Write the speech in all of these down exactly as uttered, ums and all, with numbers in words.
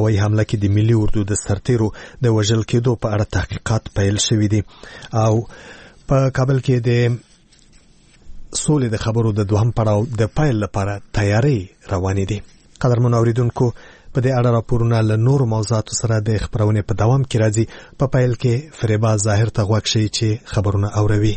هوایي حمله کې د ملي اردو د سرتیرو د وژل کېدو په اړه تحقیقات پیل شوي دي او په کابل کې د سولې د خبرو د دوهم پړاو د پیل لپاره تیاری روانې دي. قدرمنو اوریدونکو په دې اړه راپورونه له نورو موضوعاتو سره د خبرونې په دوام کې راځي. په پیل کې فریبا ظاهر ته غوږ شئ چې خبرونه اوروي.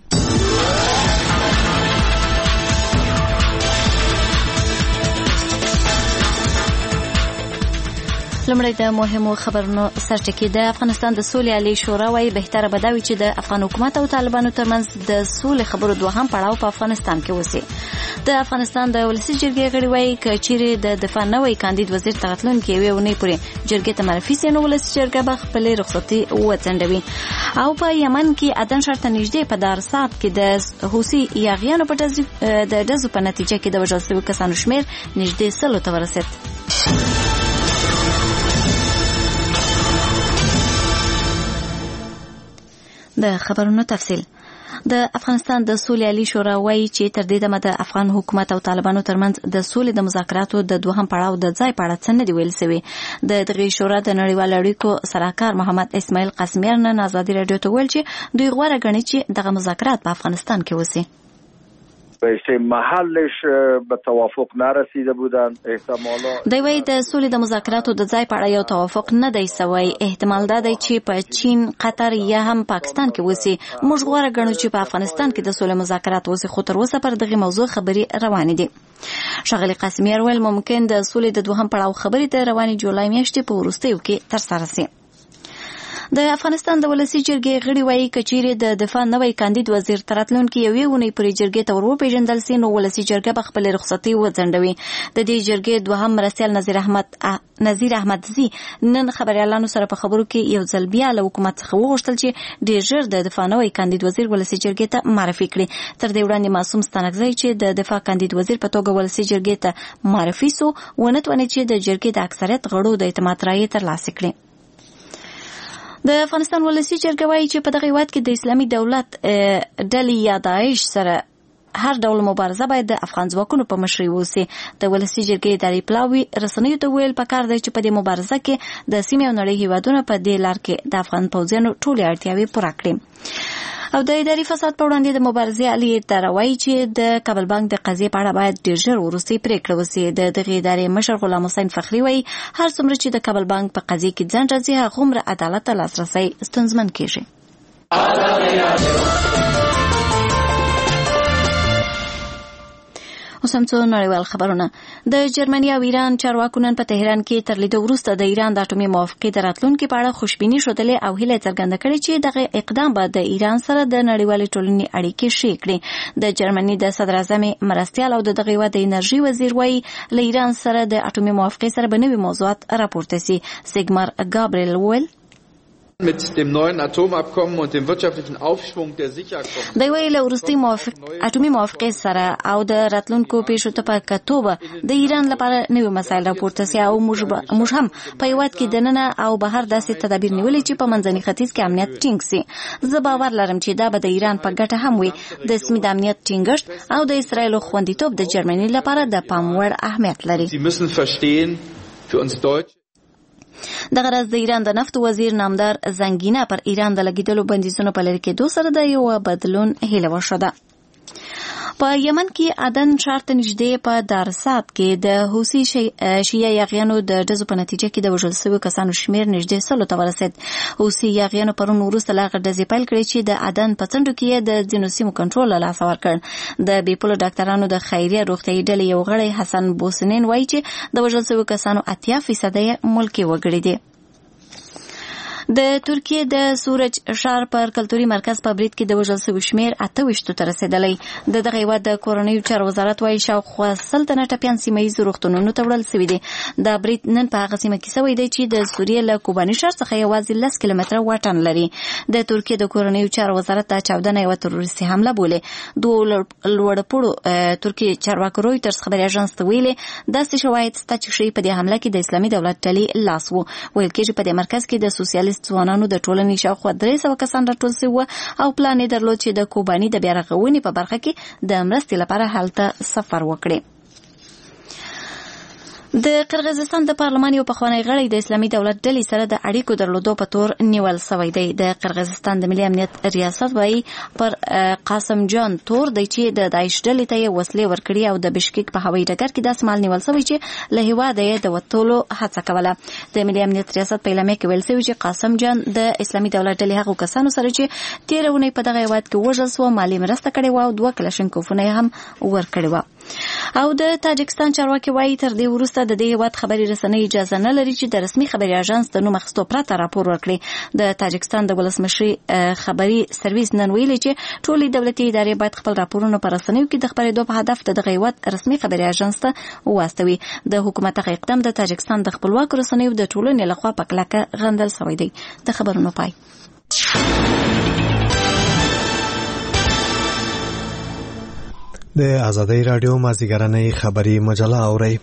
لمړی د مهمو خبرونو سرټکی. د افغانستان د سولې عالی شورا وايي بهتره به دا وي چې د افغان حکومت او طالبانو ترمنځ د سولې خبرو دوهم پړاو په افغانستان کې وسی. د افغانستان د ولسی جرګې غړي وايي چې چیرې د دفاع نوې کاندید وزیر تغتلون کې وي ونی پورې جرګې ته معرفي سي نو ولسی جرګه به خپل رخصتي وڅنډوي. او په یمن کې ادن شرط نږدې په دارسات کې د حوثي یاغیانو په د دزو په نتیجه کې د وژل شویو کسانو شمیر نږدې سلو ته ورسید. د خبرونو تفصیل. د افغانستان د سولې عالی شورا وايي چې تر دې دمه د افغان حکومت او طالبانو ترمنځ د سولې د مذاکراتو د دوهم پړاو د ځای په اړه څه نه دی ویل شوی. د دغه شورا د نړیوال اړیکو سلاکار محمد اسماعیل قاسمیار نن آزادي رادیو ته ویل چې دوی غوړه غني چې دغه مذاکرات په افغانستان کې وسی. به محلش به توافق نرسیده بودن. احتمالا دوی وايي د سولې د مذاکراتو د ځای په اړه یو توافق نه دی سوی. احتمال دا دی چې په چین، قطر یا هم پاکستان کې وسی. موږ غواړو غنو چې په افغانستان کې د سولې مذاکرات وسی، خو تر اوسه پر دغه موضوع خبري روانې دي. شغلی قاسمیار ویل ممکن د سولې د دوهم پړاو خبري د رواني جولای میاشتې په وروستیو کې تر سره شي. د افغانستان د ولسی جرګې غړي وايي کچېرې د دفاع نوې کاندید وزیر تراتلون کې یوې ونې پرې جرګې ته ورو پیژندل سي نو ولسی جرګه به خپل رخصتي وځنډوي. د دې جرګې دوهم مرستیال نظیر احمد نظیر احمدزي نن خبريالانو سره په خبرو کې یو ځل بیا له حکومت څخه وغوښتل چې ډېر ژر د دفاع نوې کاندید وزیر ولسی جرګې ته معرفي کړي. تر دې وړاندې معصوم ستانکزی چې د دفاع کاندید وزیر په توګه ولسی جرګې ته معرفي سو ونه تواني چې د جرګې د اکثریت غړو د اعتماد رایې ترلاسه کړي. د افغانستان ولسی جرګه وايي چې په دغه هیواد کې د اسلامي دولت ډلې یا داعش سره هر ډول مبارزه باید د افغان ځواکونو په مشرۍ وسی. د ولسی جرګې اداري پلاوي رسنیو ته ویل پکار دی چې په دې مبارزه کې د سیمې او نړۍ هیوادونو په دې لار کې د افغان پوځیانو ټولې اړتیاوې پوره کړي. او د اداري فساد په وړاندې د مبارزې عالی اداره وايي چې د کابل بانک د قضیې په اړه باید ډېر ژر وروستۍ پریکړه وسی. د دغه ادارې مشر غلام حسین فخری وايي هر څومره چې د کابل بانک په قضیې کې ځان راځي هغومره عدالت ته لاسرسی ستونزمن کیږي. اوس هم څو نړیوال خبرونه. د جرمني او ایران چارواکو نن په تهران کې تر لیدو وروسته د ایران د اټومي موافقې د راتلونکي په اړه خوشبیني ښودلې او هیله څرګنده کړې چې دغه اقدام به د ایران سره د نړیوالې ټولنې اړیکې ښې کړي. د جرمني د صدر اعظم مرستیال او د دغه هیواد د انرژي وزیر وايي له ایران سره د اټومي موافقې سره به نوي موضوعات راپورته سي. سیګمار ګابریل ویل mit dem neuen Atomabkommen und dem wirtschaftlichen Aufschwung, der sicher kommt. د ویل ورستي موافق اټومي موافقې سره او د راتلونکو پیښو ته په کتوبه د ایران لپاره نوې مسایل راپورته سي او موږ موږ هم په یواد کې دننه او بهر داسې تدابیر نیولې چې په منځني ختیځ کې امنیت ټینګ سي. زه باور لرم چې دا به د ایران په ګټه هم وي. د سیمې د امنیت ټینګښت او د اسرایل خوندیتوب د جرمني لپاره د پام وړ اهمیت لري. Sie müssen verstehen, für uns Deutsche دغه راز د ایران د نفت وزیر نامدار زنګینه پر ایران د لګیدلو بندیزونو په لري کېدو سره د یو بدلون هیله وشوه. په یمن کې ادن شرط نږدې په دارسات کې د حوثي شیعه یاغیانو د ډزو په نتیجه کې د وژل شویو کسانو شمیر نږدې سلو ته ورسید. حوثي یاغیانو پرون وروسته له هغه ډزې پیل کړې چې د ادن په څنډو کې د ځینو سیمو کنټرول له لاسه ورکړ. د بیپولو ډاکټرانو د خیریه روغتیایي ډلې یو غړی حسن بوسنین وایي چې د وژل شویو کسانو اتیا فیصده یې ملکي وګړي دي. د ترکیه د سورج شهر پر کلتوري مرکز په برید کې د وژل شویو شمیر اته ویشتو ته رسیدلی. د دغه هیواد د کورنیو چارو وزارت وايي شاوخوا سل تنه ټپیان سیمه ییزو روغتونونو ته وړل شوي دي. دا برید نن په هغه سیمه کې شوی دی چې د سوریې له کوباني ښار څخه یوازې لس کیلومتره واټن لري. د ترکیه د کورنیو چارو وزارت دا چاودنه یوه تروریستي حمله بولې. دوه لوړپوړو ترکیه چارواکو رویټرز خبري اژانس ته ویلې داسې شواهد شته چې ښیي په دې حمله کې د اسلامي دولت ډلې لاس و. ویل کېږي په دې مرکز کې د سوسیالیست ځوانانو د ټولنې شاوخوا درې سوه کسان راټول شوي او پلان یې درلود چې د کوباني د بیا رغونې په برخه کې د مرستې لپاره هلته سفر وکړي. د قرغیزستان د پارلمان یو پخوانی غړی د اسلامي دولت ډلې سره د اړیکو درلودو په تور نیول شوی دی. د قرغیزستان د ملي امنیت ریاست وايي پر قاسم جان تور دی چې د داعش ډلې ته یې وسلې ورکړي او د بشکیک په هوایي ډګر کې داسې مال نیول شوی چې له هېواده یې د وتلو هڅه کوله. د ملي امنیت ریاست په اعلامیه کې ویل شوي چې قاسم جان د اسلامي دولت ډلې هغو کسانو سره چې تېره اونۍ په دغه هېواد کې وژل شوه مالي مرسته کړې وه او دوه کلشنکوفونه یې هم ورکړې وه. او د تاجکستان چارواکي وايي تر دې وروسته د دې هېواد خبري رسنۍ اجازه نه لري چې د رسمي خبري اژانس د نوم اخیستو پرته راپور ورکړي. د تاجکستان د ولسمشرۍ خبري سرویس نن ویلي چې ټولې دولتي ادارې باید خپل راپورونه په رسنیو کې د خپرېدو په هدف د دغه هېواد رسمي خبري اژانس ته واستوي. د حکومت هغه اقدام د تاجکستان د خپلواکو رسنیو د ټولنې لخوا په کلکه غندل شوی دی. د خبرونو پای. د آزادۍ راډیو مازیګرنۍ خبري مجله اورئ.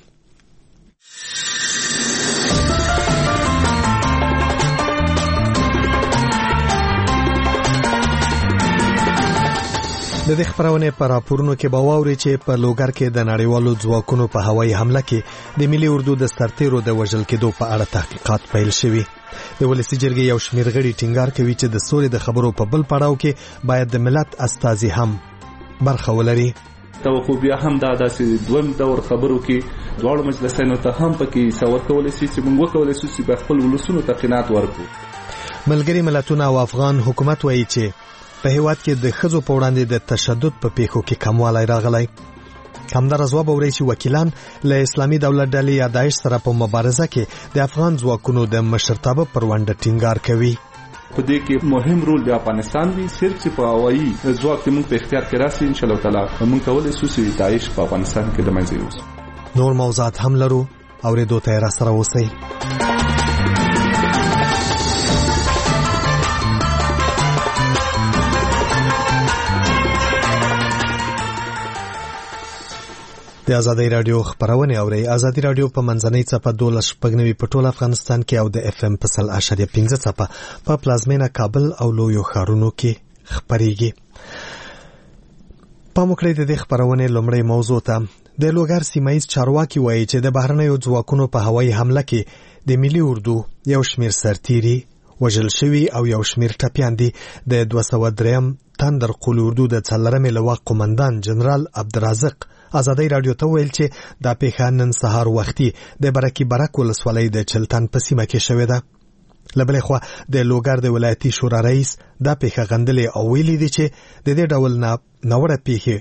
د دې خبرونه په راپورونو کې به واوري چې په لوګر کې د نړیوالو ځواکونو په هوایي حمله کې د ملي اردو د سرتیرو د وژل کېدو په اړه تحقیقات پیل شوي. د ولسي جرګې یو شمېر غړي ټینګار کوي چې د سولې د خبرو په بل پړاو کې باید د ملت استازي هم برخه ولري. توخو بیا هم دا داسې دویم دور خبرو کې دواړو مجلسینو ته هم پکې څه ورکولی شي چې موږ وکولی شو چې په خپل ولسونو ته قناعت ورکړو. ملګري ملتونه او افغان حکومت وایي چې په هېواد کې د ښځو په وړاندې د تشدد په پیښو کې کموالی راغلی. همدغه ځواب اورئ چې وکیلان له اسلامي دولت ډلې یا داعش سره په مبارزه کې د افغان ځواکونو د مشرتابه پر ونډه ټینګار کوي. په دې کې مهم رول د افغانستان دی. صرف چې په هوایي ځواک کې موږ په اختیار کې راسي ان شاء الله تعالی موږ کولی شو چې داعش په افغانستان کې له منځه یوسو. نور موضوعات هم لرو اورېدو ته یې راسره اوسئ. د آزادۍ راډیو خبرونه اورئ. آزادۍ راډیو په منځنۍ څپه دولس شپږ نوي په ټول افغانستان کې او د اف ام په سل اشاریه پنځه څپه په پلازمینه کابل او لویو ښارونو کې خبرېږي. پام وکړئ د دې خبرونې لومړۍ موضوع ته. د لوګر سیمایي چارواکي وایي چې د بهرنیو ځواکونو په هوایي حمله کې د ملي اردو یو شمېر سرتیري وژل شوي او یو شمېر ټپیان دي. د دوه سوه درېیم تندر قول اردو د څلورمې لواء قومندان جنرال عبدالرازق آزادۍ راډیو ته ویل چې دا پیښه نن سهار وختي د برکي برک ولسوالۍ د چلتن په سیمه کې شوې ده. له بلې خوا د لوګر د ولایتي شورا رئیس دا پیښه غندلې او ویلي دي چې د دې ډول ناوړه پیښې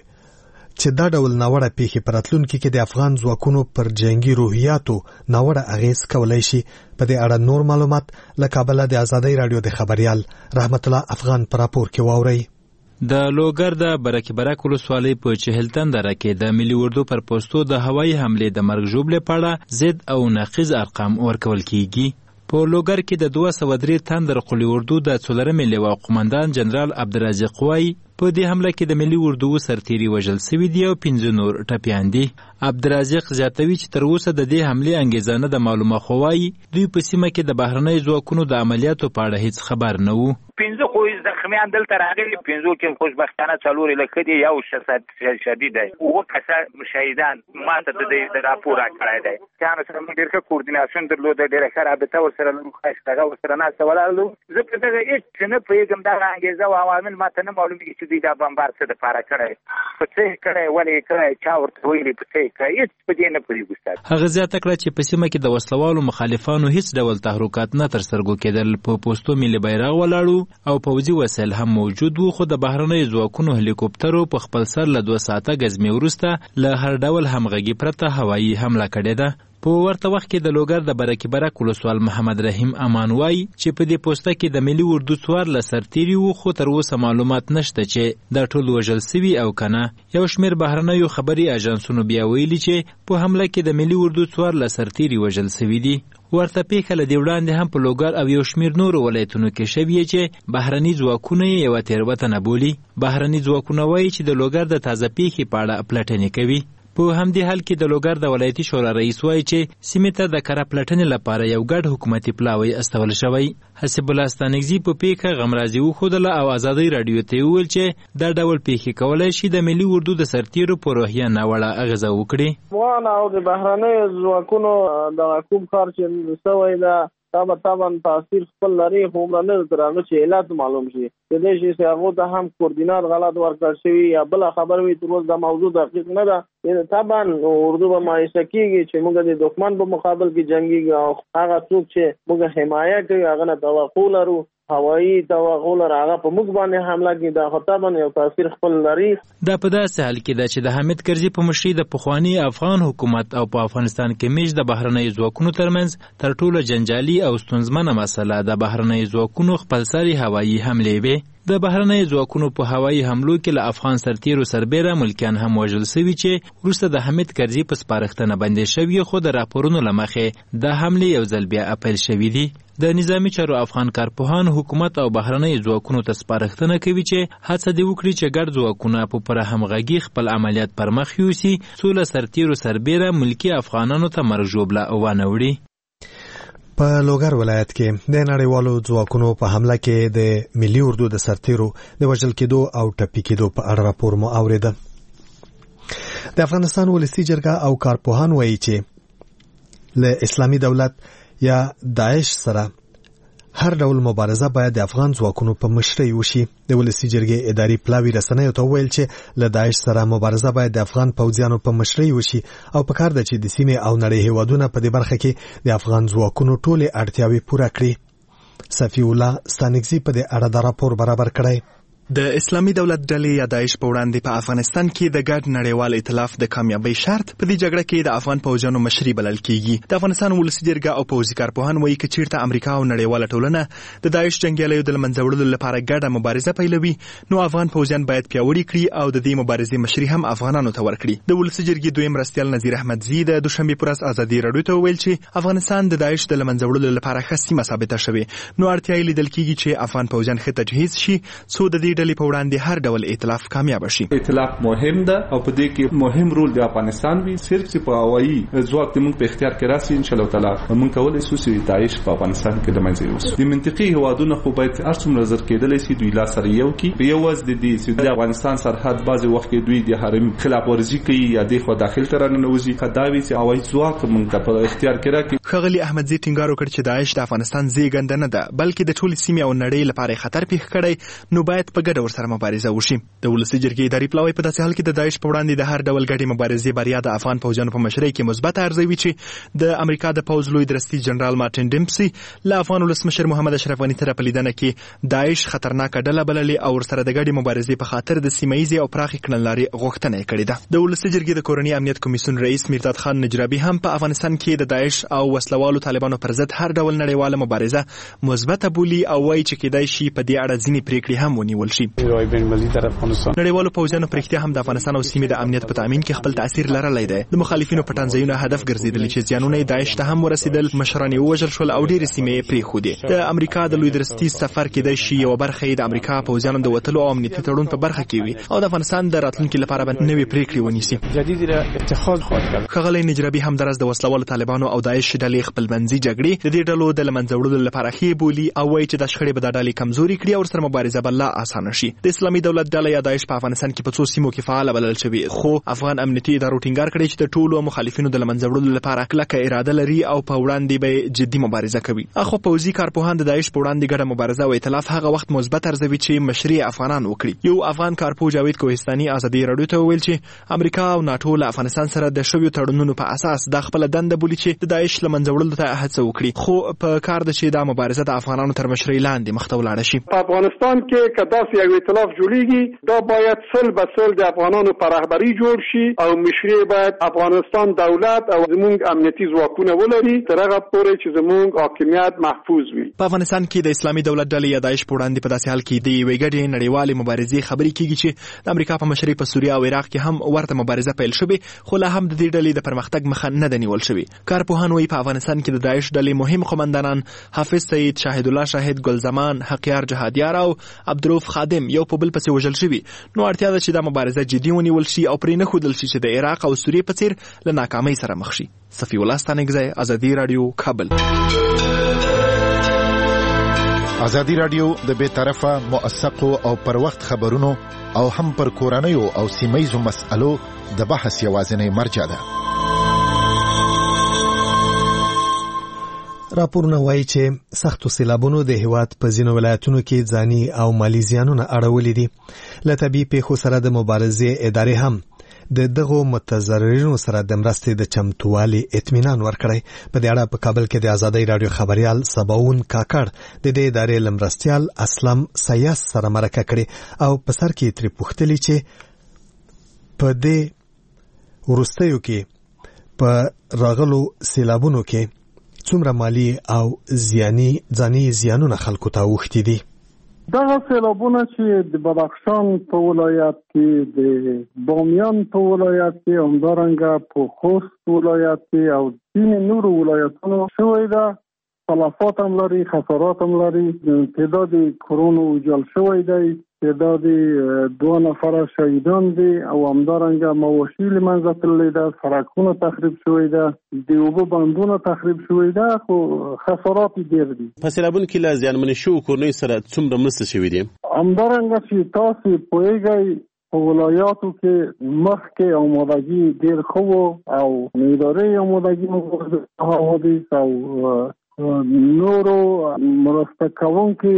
چې دا ډول ناوړه پیښې په راتلونکي کې د افغان ځواکونو پر جنګي روحیاتو ناوړه اغېز کولی شي. په دې اړه نور معلومات له کابله د آزادۍ راډیو د خبریال رحمت الله افغان په راپور کې واورئ. د لوګر د برکي برک ولسوالۍ په چهلتن دره کې د ملي اردو پر پوستو د هوایي حملې د مرګ ژوبلې په اړه ضد او نقیض ارقام ورکول کیږي. په لوګر کې د دوه سوه درې تندر قول اردو د څلورمې لواء قومندان جنرال عبدالرازق وایي په دې حمله کې د ملي اردو سرتیري وژل شوي دي او پنځه نور ټپیان دي. عبدالرازق زیاتوي چې تر اوسه د دې حملې انګېزه نه ده معلومه، خو وایي دوی په سیمه کې د بهرنیو ځواکونو د عملیاتو په اړه هیڅ خبر نه وو. پنځه خو زخمیان دلته راغلي، پنځو کې خوشبختانه څلور یې لکه دي، یو شدید دی، اووه کسه شهیدان. ما ته د دې راپور راکړی دی. چانو سره موږ ډېر ښه کوردیناسیون درلوده، ډېره ښه رابطه ورسره لرو، ښایسته ورسره ناسته ولاړ وو. زه په دغه هېڅ نه پوهېږم، دغه انګېزه او عوامل ما ته نه معلومېږي چې دوی دا بمبار څه دپاره کړی، په څه یې کړی، ولې یې کړی، چا ورته ویلي، په څه یې کړی، هېڅ په دې نه پوهېږو. استاد هغه زیاته کړه چې په سیمه کې د وسلوالو مخالفانو هیڅ ډول تحرکات نه ترسره کېدل. په پوستو ملي بیرغ ولاړو او پوځي وسایل هم موجود وو، خو د بهرنیو ځواکونو هلیکوپټرو په خپل سر له دوه ساعته ګزمې وروسته له هر ډول همغږي پرته هوایي حمله کړې ده. په ورته وخت کې د لوګر د برکي برک ولسوال محمد رحیم امان وایي چې په دې پوسته کې د ملي اردو څوارلس سرتیري وو، خو تر اوسه معلومات نشته چې دا ټول وژل سوي او کنه. یو شمېر بهرنیو خبري اژانسونو بیا ویلي چې په حمله کې د ملي اردو څوارلس سرتیري وژل سوي دي. ورته پیښه له دې وړاندې هم په لوګر او یو شمېر نورو ولایتونو کې شوې چې بهرني ځواکونه یې یوه تېروتنه بولي. بهرني ځواکونه وایي چې د لوګر د تازه پیښې په اړه پلټنې کوي. په همدې حال کې د لوګر د ولایتي شورا رئیس وایي چې سیمې ته د کره پلټنې لپاره یو ګډ حکومتي پلاوی استول شوی. حسب الله ستانکزي په پیښه غمرازي وښودله او ازادۍ راډیو ته وویل چې دا ډول پیښې کولی شي د ملي اردو د سرتیرو په روحیه ناوړه اغېزه وکړي. افغان او د بهرنیو ځواکونو د کوم کار چې سوی ده طبعا طبعا تاثیر خپل لري، خو عمره نه تر هغه چې علت معلوم شي. کېدای شي چې هغو ته هم کوردینات غلط ورکړل شوي یا بله خبر وي، تر اوسه دا موضوع دقیق نه ده. طبعا اردو به مایوسه کېږي چې موږ د دښمن په مقابل کې جنګېږو او هغه څوک چې موږ حمایه کوي هغه نه توقع لرو، هوایي توقع لرو، هغه په موږ باندې حمله کوي. دا خو طبعا یو تاثیر خپل لري. دا په داسې حال کې ده چې د حامد کرزي په مشرۍ د پخواني افغان حکومت او په افغانستان کې میش د بهرنیو ځواکونو ترمنځ تر ټولو جنجالي او ستونزمنه مسله د بهرنیو ځواکونو خپلسري هوایي حملې وې. د بهرنیو ځواکونو په هوایي حملو کې له افغان سرتیرو سربیره ملکیان هم وژل سوي چې وروسته د حامد کرزي په سپارښتنه بندې شوي، خو د راپورونو له مخې دا حملې یو ځل بیا اپیل شوي دي. د نظامی چارو افغان کارپوهان حکومت او بهرنیو ځواکونو ته سپارښتنه کوي چې هڅه دې وکړي چې ګډ ځواکونه په پوره همغږي خپل عملیات پر مخ یوسي، څو له سرتیرو سربیره ملکي افغانانو ته مرګ ژوبله ونه وړي. په لوګر ولایت کې د نړیوالو ځواکونو په حمله کې د ملي اردو د سرتیرو د وژل کېدو او ټپي کېدو په اړه راپور مو اورېده. د افغانستان ولسي جرګه او کارپوهان وایي چې له اسلامي دولت یا داعش سره هر ډول مبارزه باید د افغان ځواکونو په مشرۍ وشي. د ولسي جرګې اداري پلاوي رسنیو ته وویل چې له داعش سره مبارزه باید د افغان پوځیانو په مشرۍ وشي او پکار ده چې د سیمې او نړۍ هیوادونه په دې برخه کې د افغان ځواکونو ټولې اړتیاوې پوره کړي. صفي الله ستانکزي په دې اړه د راپور برابر کړی. د اسلامي دولت ډلې یا داعش په وړاندې په افغانستان کې د ګډ نړیوال ائتلاف د کامیابی شرط په دې جګړه کې د افغان پوځیانو مشري بلل کېږي. د افغانستان ولسي جرګه او پوځي کارپوهان وایي که چیرته امریکا او نړیواله ټولنه د داعش جنګیالیو د له منځه وړلو لپاره ګډه مبارزه پیلوي، نو افغان پوځیان باید پیاوړي کړي او د دې مبارزې مشري هم افغانانو ته ورکړي. د ولسي جرګې دویم مرستیال نذیر احمدزي د دوشنبې پر ورځ ازادي راډیو ته وویل چې افغانستان د داعش د له منځه وړلو لپاره ښه سیمه ثابته شوې، نو اړتیا یې لیدل کېږي چې افغان پوځیان ښه تجهیز شي څو د دې ډلې په وړاندې ډول ائتلاف کامیاب شي. ائتلاف مهم ده او په دې کې مهم رول د افغانستان وي. صرف چې په هوایي ځواک د موږ په اختیار کې راسي ان شاء الله تعالی موږ کولای شو چې داعش په افغانستان کې د منځه یوسو. د منطقي هوادونو خو باید ارڅومره زر کېدلی شي دوی لاس سره یو کی په یو وز د دې چې د افغانستان سرحد بعضي وخت کې دوی د حرم خلاف ورزي کوي یا د خو داخل تر نه نوځي خداوي چې هوایي ځواک موږ په اختیار کې راکړي. خغلی احمدزي ټینګار وکړ چې داعش د افغانستان زیږنده نه ده بلکې د ټولې سیمې او نړۍ لپاره خطر پیښ کړی، نو باید په ګډه ورسره مبارزه وشي. د ولسي جرګې اداري پلاوی په داسې حال کې د داعش په وړاندې د هر ډول ګډې مبارزې بریا د افغان پوځیانو په مشرۍ کې مثبت ارزوي چې د امریکا د پوځ لوی درستي جنرال مارټین ډیمسي له افغان ولسمشر محمد اشرف غني سره په لیدنه کې داعش خطرناکه ډله بللې او ورسره د ګډې مبارزې په خاطر د سیمه ییزې او پراخې کړنلارې غوښتنه یې کړې ده. د ولسي جرګې د کورني امنیت کمیسیون رئیس میرداد خان نجرابي هم په افغانستان کې د داعش او وسلوالو طالبانو پر ضد هر ډول نړیواله مبارزه مثبته بولي او وایي چې کېدای شي په دې اړه ځینې پریکړې هم ونیول شي. نړیوالو پوځیانو پر اختیا هم د افغانستان او سیمې د امنیت په تامین کې خپل تاثیر لرلی دی. د مخالفینو پټنځایونه هدف ګرځېدلي چې زیانونه یې داعش ته هم ورسېدل، مشران یې ووژل شول او ډېرې سیمې یې پرېښودې. د امریکا د لوی درستي سفر کېدای شي یوه برخه یې د امریکا پوځیانو د وتلو او امنیتي تړون په برخه کې وي او د افغانستان د راتلونکي لپاره به نوې پرېکړې ونیسي. ښاغلی نجرابي همداراز د وسلوالو طالبانو او داعش ډلې خپلمنځي جګړې د دې ډلو د له منځه وړلو لپاره ښې بولي او وایي چې دا شخړې به دا ډلې کمزوري کړي او ورسره مبارزه به لا اسانه شي. د اسلامي دولت ډله یا داعش په افغانستان کې په څو سیمو کې فعال بلل شوی، خو افغان امنیتي ادارو ټینګار کړی چې د ټولو مخالفینو د له منځه وړلو لپاره کلکه اراده لري او په وړاندې به جدي مبارزه کوي. اخو پوځي کارپوهان د داعش په وړاندې ګډه مبارزه او ائتلاف هغه وخت مثبت ارزوي چې مشري افغانان وکړي. یو افغان کارپوه جاوید کوهستاني ازادي راډیو ته وویل چې امریکا او ناتو له افغانستان سره د شویو تړونونو په اساس د خپل دنده بولي چې د داعش له منځه وړلو ته هڅه وکړي، خو په کار ده چې دا مبارزه د افغانانو تر مشرۍ لاندې مخ ته ولاړه شي. په افغانستان کې که داسې یو ائتلاف جوړیږي دا باید سل به سل د افغانانو په رهبري جوړ شي او مشري باید افغانستان دولت او زموږ امنیتي ځواکونه ولري تر هغه پورې چې زموږ حاکمیت محفوظ وي. په افغانستان کې د اسلامي دولت ډلې یا داعش په وړاندې په داسې حال کې د یوې ګډې نړیوالې مبارزې خبرې کېږي چې د امریکا په مشرۍ په سوریه او عراق کې هم ورته مبارزه پیل شوې، خو لا هم د دې ډلې د پرمختګ مخه نه ده نیول شوې. کارپوهان وایي په افغانستان کې د داعش ډلې مهم قومندانان حافظ سعید، شاهد الله شاهد، ګل زمان، حقیار جهادیار او عبدالرؤف خادم خادم یو په بل پسې وژل شوي، نو اړتیا ده چې دا مبارزه جدي ونیول شي او پرې نه ښودل شي چې د عراق او سوریې په څیر له ناکامۍ سره مخ شي. صفي الله ستانکزی، ازادي راډیو، کابل. ازادي راډیو د بې طرفه، موثقو او پر وخت خبرونو او هم پر کورنیو او سیمهیزو مسألو د بحث یوازینی مرجع ده. راپورونه وایي چې سختو سیلابونو د هیواد په ځینو ولایتونو کې ځاني او مالي زیانونه اړولي دي. له طبیعي پیښو سره د مبارزې ادارې هم د دغو متضررینو سره د مرستې د چمتووالي اطمینان ورکړی. په دې اړه په کابل کې د ازادۍ راډیو خبریال سباون کاکړ د دې ادارې له مرستیال اسلم سیاس سره مرکه کړې او په سر کې ترې پوښتلي چې په دې وروستیو کې په راغلو سیلابونو کې څومره مالی او زیانی ځاني زیانونه خلکو ته اوښتي دي. دغه سیلابونه چې د بدخشان په ولایت کې، د بامیان په ولایت کې، همدارنګه په خوست ولایت کې او ځینې نورو ولایتونو شوی ده، تلفات هم لري، خسارات هم لري. تعداد کورونو ویجاړ شوی دی، تعداد دوه نفره شهیدان دي او همدارنګه مواشي له منځه تللي ده، سړکونه تخریب شوی ده، د اوبو بندونه تخریب شوی ده، خو خسارات ډېر دي. په سیلابونو کې له زیانمنې شوو کورنیو سره څومره مرستې شوي دي؟ همدارنګه چې تاسې پوهېږئ په ولایاتو کې مخکې آمادګي ډېر ښه و او ادارې آمادګي مو حوادث او نورو مرسته کوونکي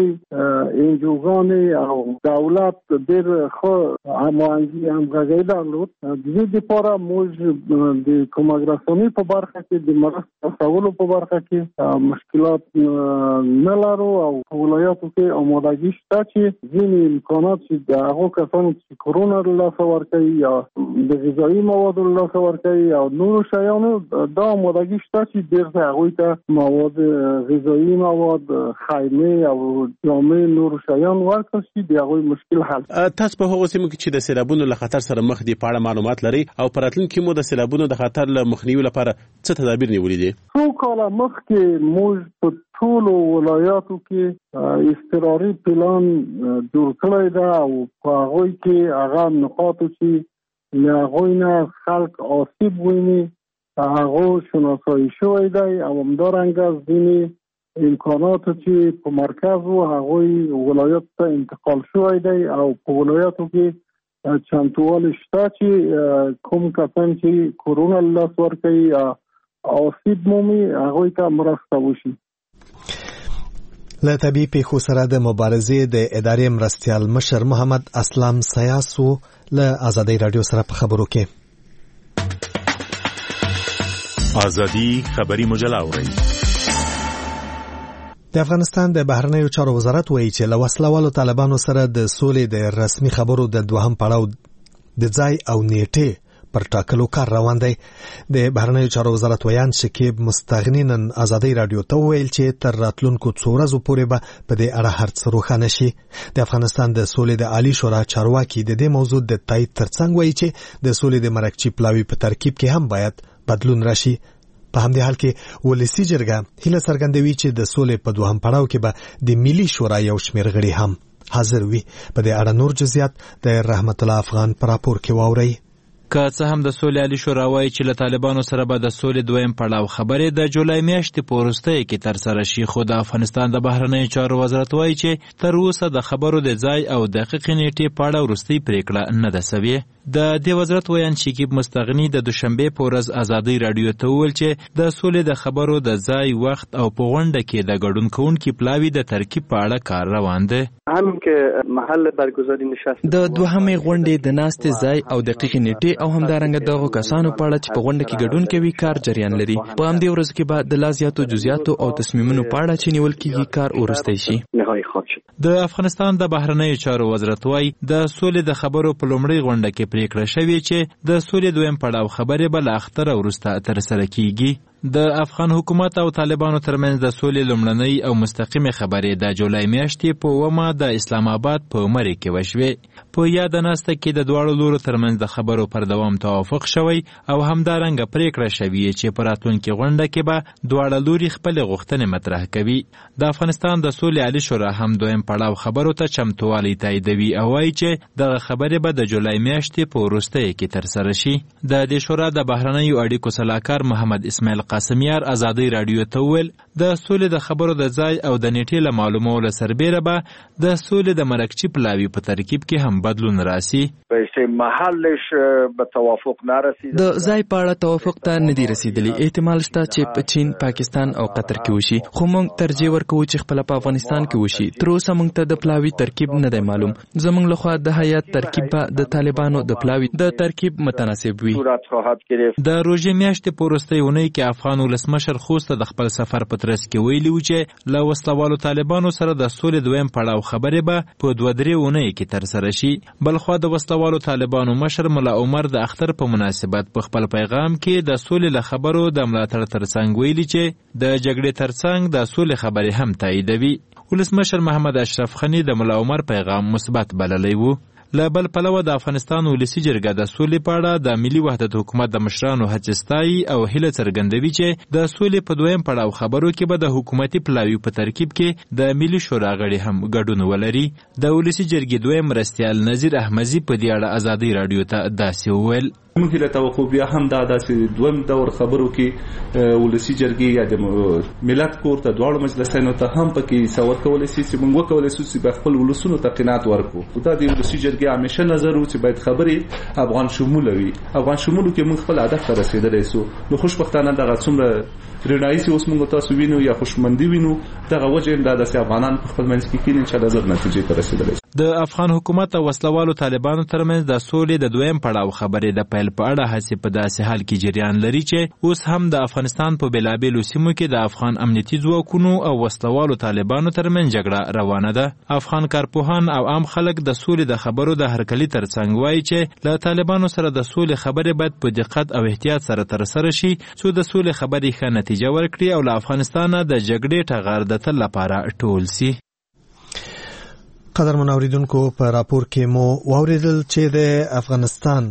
انجوګانې او دولت ډېر ښه هماهنګي همغږي درلود. د دې دپاره موږ د کمک رسونې په برخه کې، د مرستې رسولو په برخه کې مشکلات نه لرو او په ولایاتو کې آمادګي شته چې ځینې امکانات چې د هغو کسانو چې کرونا له لاسه ورکوي یا د غذایي موادو له لاسه ورکوي او نورو شیانو، دا آمادګي شته چې ډېر څه هغوی ته مواد غذایی مواد، خیمه او جامې، نور شیان ورکړل شي، د هغوی مشکل حل. تاسو په هغو سیمو کې چې د سیلابونو له خطر سره مخ دي په اړه معلومات لري او په راتلونکي کې مو د سیلابونو د خطر له مخنیوي لپاره څه تدابیر نیولي دي؟ څو کاله مخکې موږ په ټولو ولایاتو کې اضطراري پلان جوړ کړی ده او په هغوی کې هغه نقاطو چې له هغوی نه خلک آسیب ویني هغه شناسایی شوی دی او همدارنګه ځینې امکاناتو چې په مرکز و هغوی ولایت ته انتقال شوی دی او په ولایاتو کې چمتووالی شته چې کوم کسان چې کرونا له لاسه ورکوي یا آسیب مومي هغوی ته مرسته وشي. له طبیعي پیښو سره د مبارزې د ادارې مرستیال مشر محمد اسلم سیاسو له ازادۍ راډیو سره په خبرو کې. ازادي خبري مجله اوري. د افغانستان د بهرنیو چارو وزارت وایي چې له وسلوالو طالبانو سره د سولې د رسمي خبرو د دوهم پړاو د ځای او نیټې پر ټاکلو کار روان دی. د بهرنیو چارو وزارت ویان شکیب مستغنی نن ازادۍ راډیو ته وویل چې تر راتلونکو څو ورځو پورې به په دې اړه هر څه روښانه شي. د افغانستان د سولې د عالی شورا چارواکي د دې موضوع د تایید ترڅنګ وایي چې د سولې د مرکچی پلاوي په ترکیب کې هم باید بدلون راشي. په همدې حال کې ولسی جرګه هیله څرګندوي چې د سولې په دوهم پړاو کې به د ملي شورا یو شمېر غړي هم حاضر وي. په دې اړه نور جزئیات د رحمت الله افغان پر راپور کې واورئ. که څه هم د سولې عالی شورا وایي چې له طالبانو سره به د سولې دویم پړاو خبرې د جولای میاشتې په وروستیو کې ترسره شي، خو د افغانستان د بهرنیو چارو وزارت وایي چې تر اوسه د خبرو د ځای او دقیقې نیټې په اړه وروستۍ پریکړه نه ده سوې. د دې وزارت ویان شکیب مستغنی د دوشنبه په ورځ ازادۍ راډیو ته وویل چې د سولې د خبرو د ځای، وخت او په غونډه کې د ګډون کوونکي پلاوي د ترکیب په اړه کار روان دی. هم کې محل برگزاری نشست د دوهمې غونډې د ناستې ځای او دقیقې نیټې او همدارنګه دغه کسانو په اړه چې په غونډه کې ګډون کوي کار جریان لري. په همدې ورځ کې به د لا زیاتو جزئیاتو او تصمیمونو په اړه چې نیول کېږي کار وروستی شي. د افغانستان د بهرنیو چارو وزارت وایي د سولې د خبرو په لومړۍ غونډه کې پریکړه شوې چې د سولې دویم پړاو خبرې به له اختره وروسته ترسره کېږي. د افغان حکومت او طالبانو ترمنځ د سولې لومړنۍ او مستقیمې خبرې د جولای میاشتې په اوومه د اسلام آباد په مرې کې وشوې. په یاده ناسته کې د دواړو لورو ترمنځ د خبرو پر دوام توافق شوی او همدارنګه پریکړه شوې چې په راتلونکې غونډه کې به دواړه لوري خپلې غوښتنې مطرح کوي. د افغانستان د سولې عالي شورا هم دویم پړاو خبرو ته چمتووالی تاییدوي او وایي چې دغه خبرې به د جولای میاشتې په وروستیو کې ترسره شي. د دې شورا د بهرنیو اړیکو سلاکار محمد اسماعیل قاسمیار ازادي رادیو ته وویل د سولې د خبرو د ځای او د نیټې له معلومولو سربیره به د سولې د مرکچي پلاوي په ترکیب کې هم بدلون راسي. محلش به توافق نرسید. د ځای په اړه توافق ته نه دی رسیدلی. احتمال شته چې په چین، پاکستان او قطر کې وشي، خو موږ ترجیح ورکوو چې خپل په افغانستان کې وشي. تر اوسه موږ ته د پلاوي ترکیب نه دی معلوم. زموږ لخوا د هیات ترکیب به د طالبانو د پلاوي د ترکیب متناسب وي. د روژې میاشتې په وروستۍ اونۍ کې افغان ولسمشر خوست د خپل سفر په ترڅ کې ویلي و چې له وسلوالو طالبانو سره د سولې دویم پړاو خبرې به په دوه درې اونۍ کې ترسره شي. بلخوا د وسلوالو طالبانو مشر ملا عمر د اختر په مناسبت په خپل پیغام کې د سولې له خبرو د ملاتړ ترڅنګ ویلي چې د جګړې ترڅنګ د سولې خبرې هم تاییدوي. ولسمشر محمد اشرف غني د ملا عمر پیغام مثبت بللی و. له بل پلوه د افغانستان ولسي جرګه د سولې په اړه د ملي وحدت حکومت د مشرانو هڅې ستایي او هیله څرګندوي چې د سولې په دویم پړاو خبرو کې به د حکومتي پلاوي په ترکیب کې د ملي شورا غړي هم ګډون ولري. د ولسي جرګې دویم مرستیال نظیر احمدي په دې اړه ازادي رادیو ته داسې وویل موږ هیله توقع بیا هم دا داسې دویم دور خبرو کې ولسي جرګې یا د ملت کور ته دواړو مجلسینو ته هم پکې څه ورکولی شي چې موږ وکولی شو چې خپل ولسونو ته قناعت ورکړو. دا د ولسي جرګې همیشه نظر و چې باید خبرې افغان شموله وي. افغان شمولو کې موږ خپل هدف ته رسېدلی سو. نو خوشبختانه دغه څومره رڼایي چې اوس موږ تاسو وینو یا خوشمندي وینو دغه وجه هم دا داسې افغانان په خپل منځ کې کیني انشاءالله زر نتیجې ته رسېدلی شي. د افغان حکومت او وسلوالو طالبانو ترمنځ د سولې د دویم پړاو خبرې د پیل په اړه هڅې په داسې حال کې جریان لري چې اوس هم د افغانستان په بېلابېلو سیمو کې د افغان امنیتي ځواکونو او وسلوالو طالبانو ترمنځ جګړه روانه ده. افغان کارپوهان او عام خلک د سولې د خبرو د هرکلي ترڅنګ وایي چې له طالبانو سره د سولې خبرې باید په دقت او احتیاط سره ترسره شي څو د سولې خبرې ښه نتیجه ورکړي او له افغانستانه د جګړې ټغر د تل لپاره ټول سي. قدرمن اوریدونکو په راپور کې مو واوریدل چې د افغانستان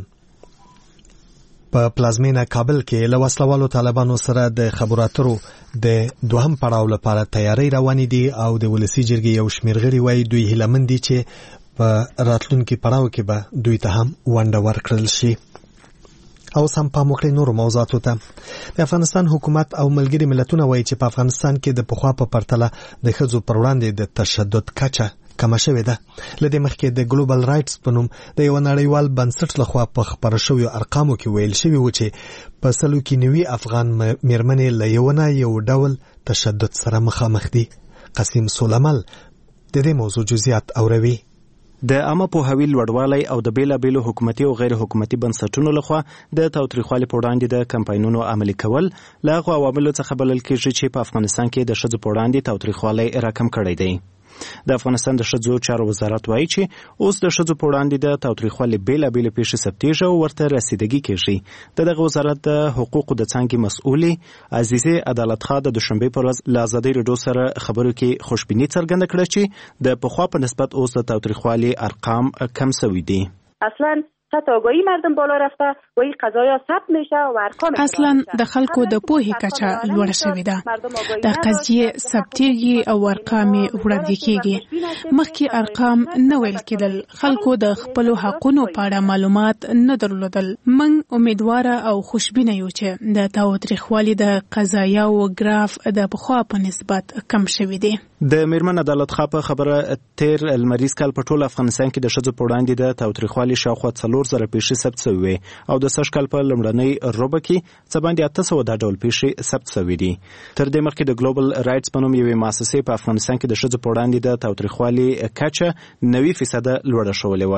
په پلازمینه کابل کې له وسلوالو طالبانو سره د خبرو اترو د دوهم پړاو لپاره تیاری روانې دي او د ولسي جرګې یو شمېر غړي وایي دوی هیلهمند دي چې په راتلونکي پړاو کې به دوی ته هم ونډه ورکړل شي. او سم په موقع نور موضوعاتو ته د افغانستان حکومت او ملګري ملتونه وایي چې په افغانستان کې د پخوا په پرتله د ښځو پر وړاندې د تشدد کچه کمه شوې ده. له دې مخکې د ګلوبل رایټس په نوم د یو نړیوال بنسټ لخوا په خپاره شویو ارقامو کې ویل شوي و چې په سلو کې نوي افغان میرمنې له یو نه یو ډول تشدد سره مخامخ دي. قسیم سولمل د دې موضوع جزئیات اوروي. د عامه پوهاوي لوړوالی او د بیلابیلو حکومتي او غیر حکومتي بنسټونو لخوا د تاوتریخوالي په وړاندې د کمپاینونو عملي کول له هغو عواملو څخه بلل کېږي چې په افغانستان کې د ښځو په وړاندې تاوتریخوالی راکم کړی دی. د افغانستان د ښځو چارو وزارت وایي چې اوس د ښځو په وړاندې د تاوتریخوالي بیلابیلې پیښې ثبتېږي او ورته رسیدګي کېږي. د دغه وزارت د حقوقو د څانګې مسؤلې عزیزې عدالت خان د دوشنبې په ورځ له ازادۍ راډیو سره خبرو کې خوشبیني څرګنده کړه چې د پخوا په نسبت اوس د تاوتریخوالي ارقام کم شوي دي. اصلا سطح آگاهی مردم بالا رفته و این قضایا ثبت میشه و ارقام اصلا د خلکو د پوهې کچه لوړه شوې ده. د قضیې ثبتېږي او ارقام وړاندې کېږي. مخکې ارقام نه ویل کېدل. خلکو د خپلو حقونو په اړه معلومات نه درلودل. موږ امیدواره او خوشبینه یو چې د تاوتریخوالي د قضایاو ګراف د پخوا په نسبت کم شوی دی. د میرمن عدالت خان په خبره تیر المریز کال په ټول افغانستان کې د ښځو په وړاندې د تاوتریخوالي شاوخوا څلور زره پیښې ثبت شوې او د سږ کال په لومړنۍ ربع کې څه باندې اته سوه دا ډول پیښې ثبت شوې دي. تر دې مخکې د ګلوبل رایټس په نوم یوې مؤسسې په افغانستان کې د ښځو په وړاندې د تاوتریخوالي کچه نوي فیصده لوړه شولې وه.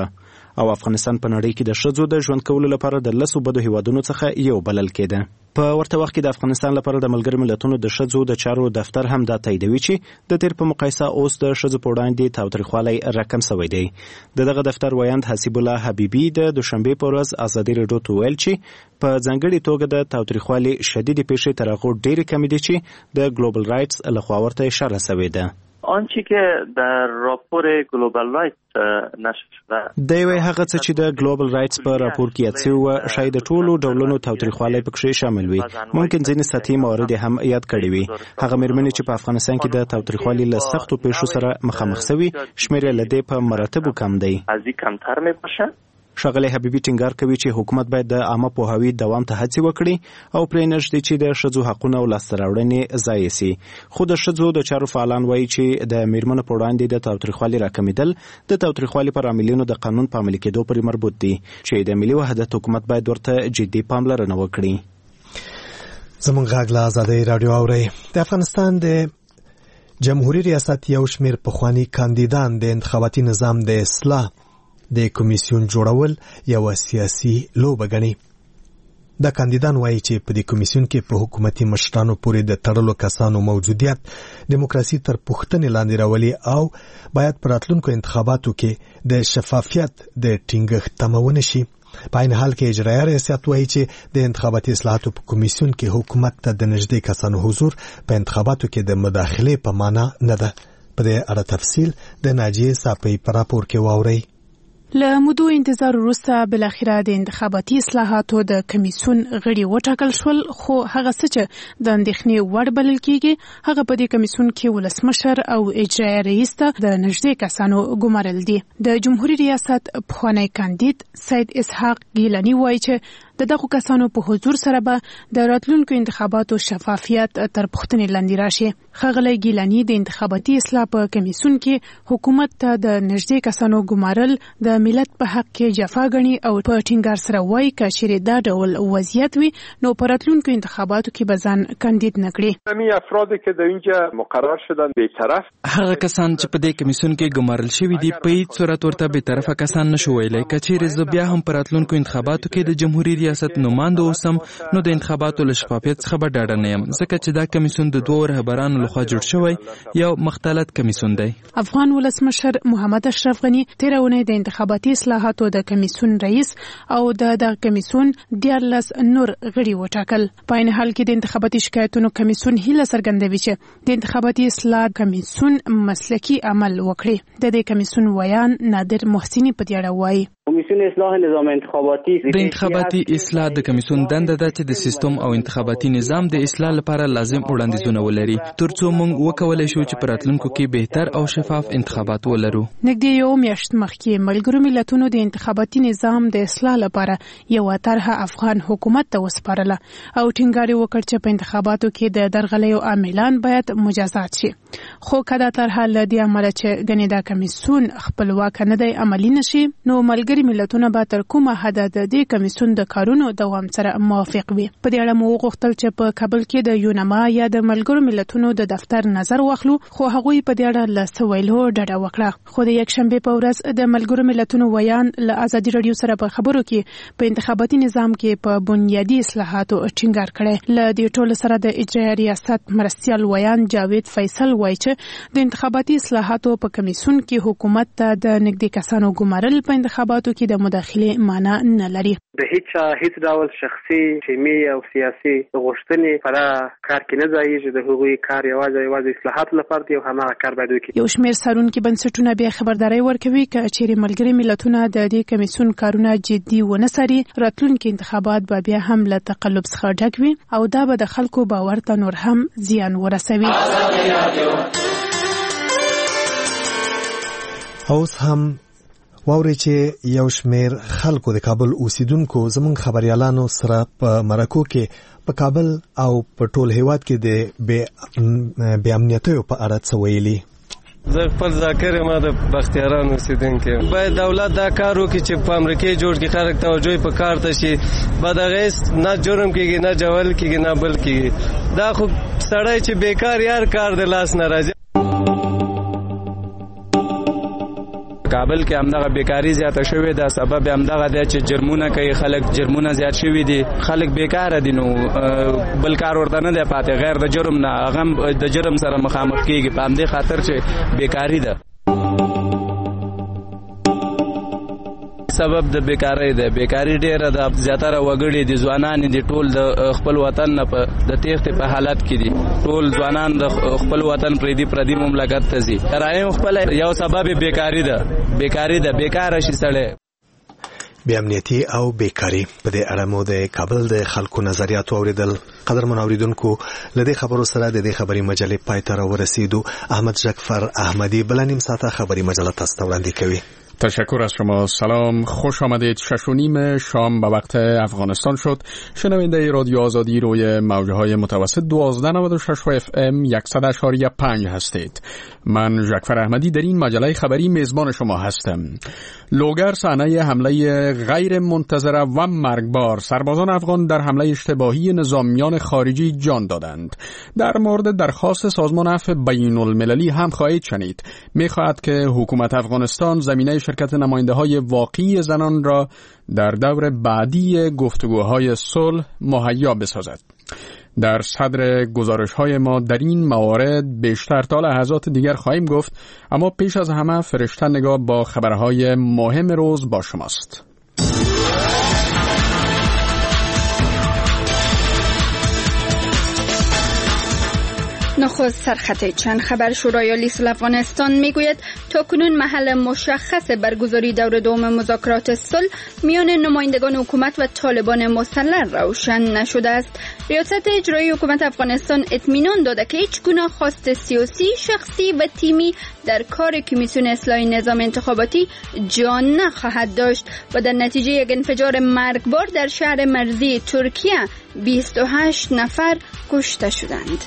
او افغانستان په نړۍ کې د ښځو د ژوند کولو لپاره د لسو بدو هیوادونو څخه یو بلل کېده. په ورته وخت کې د افغانستان لپاره د ملګرو ملتونو د ښځو د چارو دفتر هم دا تاییدوي چې د تیر په مقایسه اوس د ښځو په وړاندې تاوتریخوالی راکم شوی دی. د دغه دفتر ویاند حسیب الله حبیبي د دوشنبې په ورځ ازادي راډیو ته ویل چې په ځانګړې توګه د تاوتریخوالي شدیدې پیښې تر هغو ډېرې کمې دي چې د ګلوبل رایټس لخوا ورته اشاره شوې ده. آنچه که در راپور گلوبال رایټس نشر شده د یوې هغه څه چې د ګلوبل رایټس په راپور کې یاد شوی و شاید د ټولو ډولونو تاوتریخوالی پکې شامل وي. ممکن ځینې سطحي موارد هم یاد کړي وي. هغه مېرمنې چې په افغانستان کې د تاوتریخوالي له سختو پیښو سره مخامخ شوي شمېر یې له دې په مراتبو کم دی. از این کمتر میباشه. ښاغلی حبیبي ټینګار کوي چې حکومت باید د عامه پوهاوي دوام ته هڅې وکړي او پرې نږدې چې د ښځو حقونه او لاسته راوړنې ضایع سي. خو د ښځو د چارو فعالان وایي چې د میرمنو په وړاندې د تاوتریخوالي راکمېدل د تاوتریخوالي پر عاملینو د قانون په عملي کېدو پورې مربوط دي چې د ملي وحدت حکومت باید ورته جدي پاملرنه وکړي. زموږ غږ له ازادۍ راډیو اورئ. د افغانستان د جمهوریت ریاست یو شمېر پخواني کاندیدان د انتخاباتي نظام د اصلاح د کمیسیون جوړول یو سیاسي لوبه ګڼي. دا کاندیدان وایي چې په دې کمیسیون کې په حکومتي مشرانو پورې د تړلو کسانو موجودیت دیموکراسي تر پوښتنې لاندې راولي او باید په راتلونکو انتخاباتو کې د شفافیت د ټینګښت تمه ونه شي. په عین حال کې اجرایه ریاست وایي چې د انتخاباتي اصلاحاتو په کمیسیون کې حکومت ته د نږدې کسانو حضور په انتخاباتو کې د مداخلې په معنا نه ده. په دې اړه تفصیل د ناجیې صافی په راپور کې واورئ. له مودو انتظار وروسته بلاخره د انتخاباتي اصلاحاتو د کمیسیون غړي وټاکل شول، خو هغه څه چې د اندېښنې وړ بلل کېږي هغه په دې کمیسیون کې ولسمشر او اجرایه رئیس ته د نږدې کسانو ګمارل دي. د جمهوریت ریاست پخوانی کاندید سید اسحاق ګیلاني وایي چې د دغو کسانو په حضور سره به د راتلونکو انتخاباتو شفافیت تر پوښتنې لاندې راشي. ښاغلی ګیلاني د انتخاباتي اصلاح په کمیسیون کې حکومت ته د نږدې کسانو ګمارل د ملت په حق کې جفا ګڼي او په ټینګار سره وایي که چیرې دا ډول وضعیت وي نو په راتلونکو انتخاباتو کې به ځان کاندید نه کړي. همین افرادی که در اینجا مقرر شدن بی‌طرف هغه کسان چې په دې کمیسیون کې ګمارل شوي دي په هیڅ صورت ورته بی‌طرفه کسان نشو ویلی. که چیرې زه بیا هم په راتلونکو انتخاباتو کې د جمهوریت ریاست نماینده اوسم نو د انتخاباتو له شفافیت څخه به ډاډه نه یم ځکه چې دا کمیسیون د دوو رهبرانو لخوا جوړ شوی یو مختلط کمیسیون دی. افغان ولسمشر محمد اشرف غني تېره اونۍ د انتخاباتي اصلاحاتو د کمیسیون رئیس او د دغه کمیسیون دیارلس نور غړي وټاکل. په عین حال کې د انتخاباتي شکایتونو کمیسیون هیله څرګندوي چې د انتخاباتي اصلاح کمیسیون مسلکي عمل وکړي. د دې کمیسیون ویان نادر محسنی په دې اړه وایي کمیسیون اصلاح نظام انتخاباتی د انتخاباتي اصلاح د کمیسیون دنده ده چې د سیستم او انتخاباتي نظام د اصلاح لپاره لازم وړاندیزونه ولري ترڅو موږ وکولای شو چې په راتلونکو کې بهتر او شفاف انتخابات ولرو. نږدې یو میاشت مخکې ملګرو ملتونو د انتخاباتي نظام د اصلاح لپاره یو طرحه افغان حکومت ته وسپارله او ټینګار وکړ چې په انتخاباتو کې د درغلیو عاملان باید مجازات شي. خو کدا طرحه له دې امله چې ګنې دا کمیسیون خپلواک نه دی عملي نشي نو ملګري ملتونه به تر کومه حده د دې کمیسیون د کارونو دوام سره موافق وي. په دې اړه مو وغوښتل چې په کابل کې د یونما یا د ملګرو ملتونو د دفتر نظر واخلو خو هغوی په دې اړه له څه ویلو ډډه وکړه. خو د یکشنبې په ورځ د ملګرو ملتونو ویان له ازادي راډیو سره په خبرو کې په انتخاباتي نظام کې په بنیادي اصلاحاتو ټینګار کړی. له دې ټولو سره د اجرایه ریاست مرستیال ویان جاوید فیصل وایي چې د انتخاباتي اصلاحاتو په کمیسیون کې حکومت ته د نږدې کسانو ګمارل په انتخاباتو کې د مداخلې معنا نه لري. د هیڅ هیڅ ډول شخصي ټیمي او سیاسي غوښتنې پر کار کې نه ځایږي. د هغوی کار یوازې یوازې اصلاحات لپاره دی او هماغه کار باید وکړي. یو شمېر څارونکي بنسټونه بیا خبرداری ورکوي که چیرې ملګري ملتونه د دې کمیسیون کارونه جدي ونه څاري راتلونکي انتخابات به بیا هم له تقلب څخه ډک وي او دا به د خلکو باور ته نور هم زیان ورسوي. اوس هم واوري چې یو شمېر خلکو د کابل اوسیدونکو زموږ خبريالانو سره په مرکو کې په کابل او په ټول هیواد کې د بې امنیتیو په اړه څه ویلي. زه خپل ذاکر یم د بختیاران اوسیدونکی باید دولت دا کار وکړي چې په امریکې جوړ کې خلک توجه په کار ته شي. بدغیس نه جرم کېږي نه جول کېږي نه بل کېږي. دا خو سړی چې بیکار یار کار د لاس نه راځي. کابل کې همدغه بیکاری زیاته شوې ده. سبب همدغه دی چې جرمونه کوي خلک، جرمونه زیات شوي دي، خلک بیکاره دي، نو بل کار ورته نه دی پاتې غیر د جرم نه. هغه د جرم سره مخامخ کیږي په همدې خاطر چې بیکاری ده. سبب د بیکاری ده، بیکاری ډیره ده، زیاتره وګړي دي، ځوانان دي، ټول د خپل وطن نه د تېښتې په حالت کې دي. ټول ځوانان د خپل وطن پردي پردي مملکت ته ځي. رایم خپل یو سبب بیکاری ده، بیکاری ده، بیکاره شي سړی. بې امنیتي او بیکاري په دې اړه مو د کابل د خلکو نظریات واوریدل. قدرمن اوریدونکو، له دې خبرو سره د دې خبري مجلې پای ته راورسیدو. احمد جعفر احمدی بل نیم ساعته خبري مجله تاسو ته وړاندې کوي. تشکر از شما. سلام، خوش آمدید. شش و نیم شام به وقت افغانستان شد. شنونده رادیو آزادی روی موجه های متوسط دوازده نود و شش و اف ام صد اشاریه پنج هستید. من جعفر احمدی در این مجله خبری میزبان شما هستم. لوگر صحنه حمله غیر منتظره و مرگبار سربازان افغان در حمله اشتباهی نظامیان خارجی جان دادند. در مورد درخواست سازمان عفو بین المللی هم خواهید شنید. می‌خواهد که حکومت افغانستان زمینه شرکت نماینده‌های واقعی زنان را در دور بعدی گفتگوهای صلح مهیا بسازد. در صدر گزارش‌های ما در این موارد بیشتر تا لحظات دیگر خواهیم گفت، اما پیش از همه فرشته نگاه با خبرهای مهم روز با شماست. نخست سرخط چند خبر. شورای لیسل افغانستان میگوید تا کنون محل مشخص برگزاری دور دوم مذاکرات صلح میان نمایندگان حکومت و طالبان مسلح روشن نشده است. ریاست اجرایی حکومت افغانستان اطمینان داده که هیچ گونه خواست سیاسی، شخصی و تیمی در کار کمیسیون اصلاح نظام انتخاباتی جان نخواهد داشت و در نتیجه یک انفجار مرگبار در شهر مرزی ترکیه بیست و هشت نفر کشته شدند.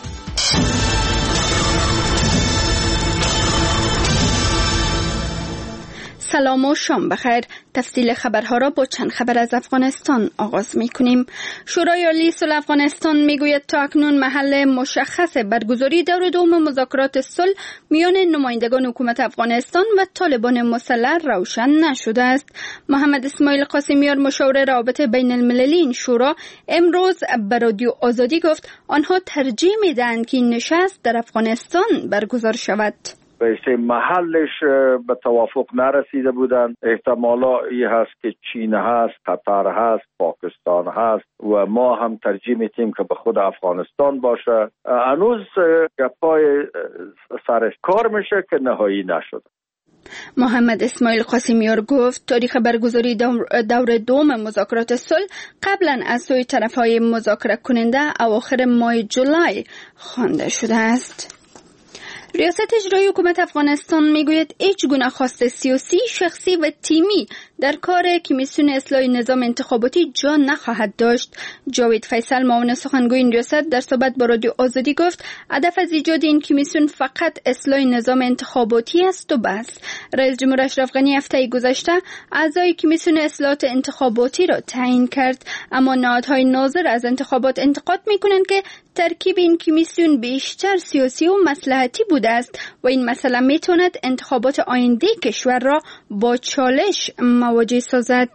سلام و شام بخیر. تفصیل خبرها را با چند خبر از افغانستان آغاز می کنیم. شورای عالی صلح افغانستان می گوید تا اکنون محل مشخص برگزاری دور دوم مذاکرات صلح میان نمایندگان حکومت افغانستان و طالبان مسلح روشن نشده است. محمد اسماعیل قاسمیار، مشاور روابط بین المللی این شورا، امروز به رادیو آزادی گفت آنها ترجیح می دهند که این نشست در افغانستان برگزار شود. به محلش به توافق نرسیده بودند. احتمالاتی هست که چین هست، قطر هست، پاکستان هست و ما هم ترجیح میتیم که به خود افغانستان باشه. هنوز گپای سر کار میشه که نهایی نشده. محمد اسماعیل قاسمیار گفت تاریخ برگزاری دور دوم مذاکرات صلح قبلا از سوی طرفهای مذاکره کننده اواخر ماه جولای خوانده شده است. ریاست اجرایی حکومت افغانستان میگوید هیچ گونه خواست سیاسی، شخصی و تیمی در کار کمیسیون اصلاح نظام انتخاباتی جا نخواهد داشت. جاوید فیصل، معاون سخنگوی این ریاست، در صحبت با رادیو آزادی گفت هدف از ایجاد این کمیسیون فقط اصلاح نظام انتخاباتی است و بس. رئیس جمهور اشرف غنی هفته گذشته اعضای کمیسیون اصلاحات انتخاباتی را تعیین کرد، اما نهادهای ناظر از انتخابات انتقاد میکنند که ترکیب این کمیسیون بیشتر سیاسی و مصلحتی بوده است و این مسئله میتواند انتخابات آینده کشور را با چالش مواجه سازد.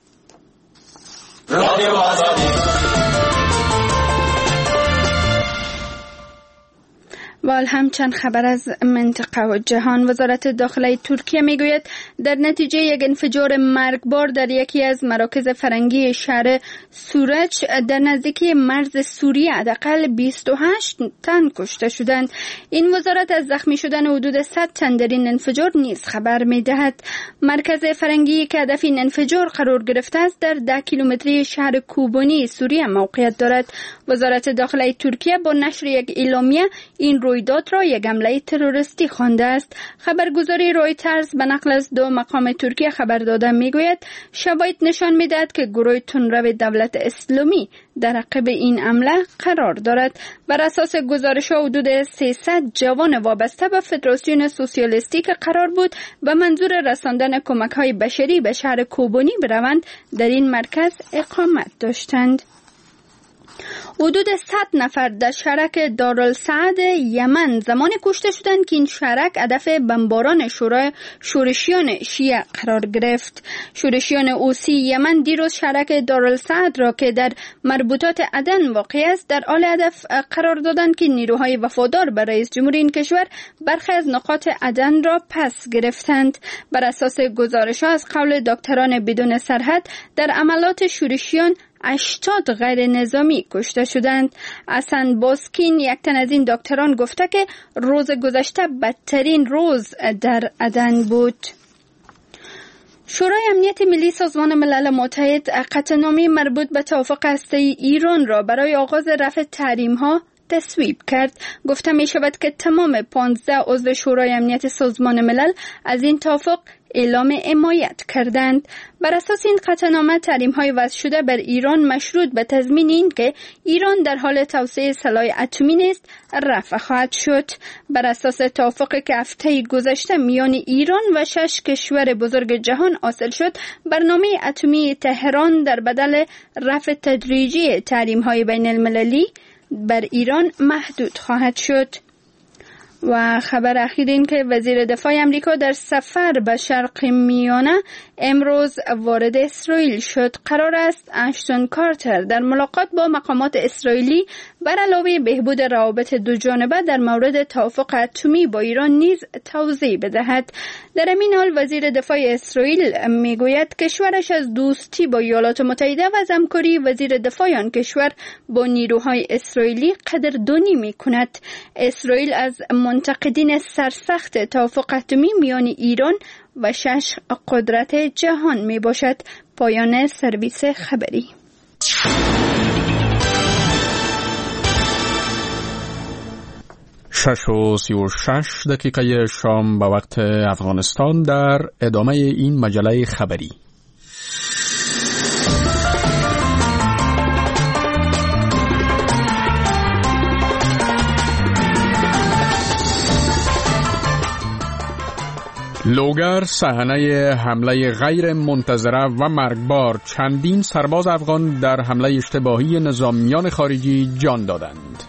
رادیو آزادی. و هم چند خبر از منطقه و جهان. وزارت داخله ترکیه میگوید در نتیجه یک انفجار مرگبار در یکی از مراکز فرنگی شهر سورچ در نزدیکی مرز سوریه حداقل بیست و هشت تن کشته شدند. این وزارت از زخمی شدن حدود صد تن در این انفجار نیز خبر میدهد. مرکز فرنگی که هدف این انفجار قرار گرفته است در ده کیلومتری شهر کوبانی سوریه موقعیت دارد. وزارت داخله ترکیه با نشر یک اعلامیه این رویداد را یک حمله تروریستی خوانده است. خبرگزاری رویترز به نقل از دو مقام ترکیه خبر داده میگوید شواهد نشان میدهد که گروه تندرو دولت اسلامی در عقب این حمله قرار دارد. بر اساس گزارش‌ها حدود سیصد جوان وابسته به فدراسیون سوسیالیستی که قرار بود به منظور رساندن کمک‌های بشری به شهر کوبانی بروند در این مرکز اقامت داشتند. حدود صد نفر در شرک دارالسعد یمن زمان کشته شدند که این شرک هدف بمباران شورای شورشیان شیعه قرار گرفت. شورشیان اوسی یمن دیروز شرک دارالسعد را که در مربوطات عدن واقع است در حال هدف قرار دادند که نیروهای وفادار به رئیس جمهوری این کشور برخی از نقاط عدن را پس گرفتند. بر اساس گزارش‌ها از قول دکتران بدون سرحد در عملات شورشیان هشتاد غیر نظامی کشته شدند. حسن باسکین یک تن از این دکتران گفته که روز گذشته بدترین روز در عدن بود. شورای امنیت ملی سازمان ملل متحد قطعنامه مربوط به توافق هسته‌ای ایران را برای آغاز رفع تحریم‌ها تصویب کرد. گفته می شود که تمام پانزده عضو شورای امنیت سازمان ملل از این توافق اعلام حمایت کردند. بر اساس این قطعنامه تحریم‌های وضع شده بر ایران مشروط به تضمین این که ایران در حال توسعه سلاح اتمی نیست رفع خواهد شد. بر اساس توافقی که هفته گذشته میان ایران و شش کشور بزرگ جهان حاصل شد، برنامه اتمی تهران در بدل رفع تدریجی تحریم‌های بین المللی بر ایران محدود خواهد شد. و خبر اخیر این که وزیر دفاع امریکا در سفر به شرق میانه امروز وارد اسرائیل شد. قرار است اشتون کارتر در ملاقات با مقامات اسرائیلی بر علاوه بهبود روابط دو جانبه در مورد توافق اتمی با ایران نیز توضیح بدهد. در این حال وزیر دفاع اسرائیل میگوید کشورش از دوستی با ایالات متحده و از همکاری وزیر دفاع آن کشور با نیروهای اسرائیلی قدردانی میکند. اسرائیل از منتقدین سرسخت توافق اتمی میان ایران و شش قدرت جهان می باشد. پایان سرویس خبری. شش و سی و شش دقیقه شام به وقت افغانستان در ادامه این مجله خبری. لوگر صحنه حمله غیر منتظره و مرگبار، چندین سرباز افغان در حمله اشتباهی نظامیان خارجی جان دادند.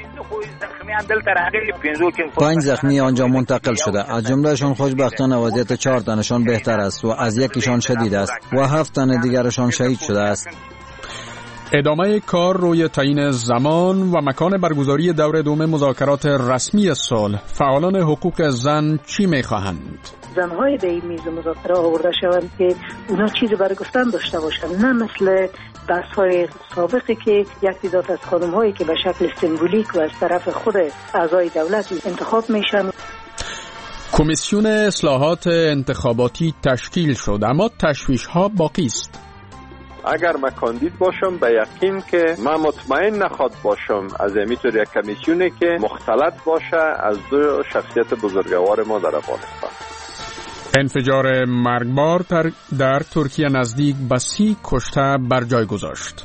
پنج زخمی آنجا منتقل شده، از جملهشان خوشبختانه وضعیت چهار تنشان بهتر است و از یکیشان شدید است و هفت تن دیگرشان شهید شده است. ادامه کار روی تعیین زمان و مکان برگزاری دور دوم مذاکرات رسمی صلح، فعالان حقوق زن چی می‌خواهند؟ زنهای به این میز مذاکره آورده شوند که اونا چیزی برای گفتن داشته باشند، نه مثل بحث‌های سابقی که یک تعداد از خانم‌هایی که به شکل سمبولیک و از طرف خود اعضای دولت انتخاب میشن. کمیسیون اصلاحات انتخاباتی تشکیل شد اما تشویش‌ها باقی است. اگر من کاندید باشم به یقین که من مطمئن نخواد باشم از اینطور یک کمیسیونی که مختلط باشه از دو شخصیت بزرگوار ما در افغانستان. انفجار مرگبار در ترکیه نزدیک به سی کشته بر جای گذاشت.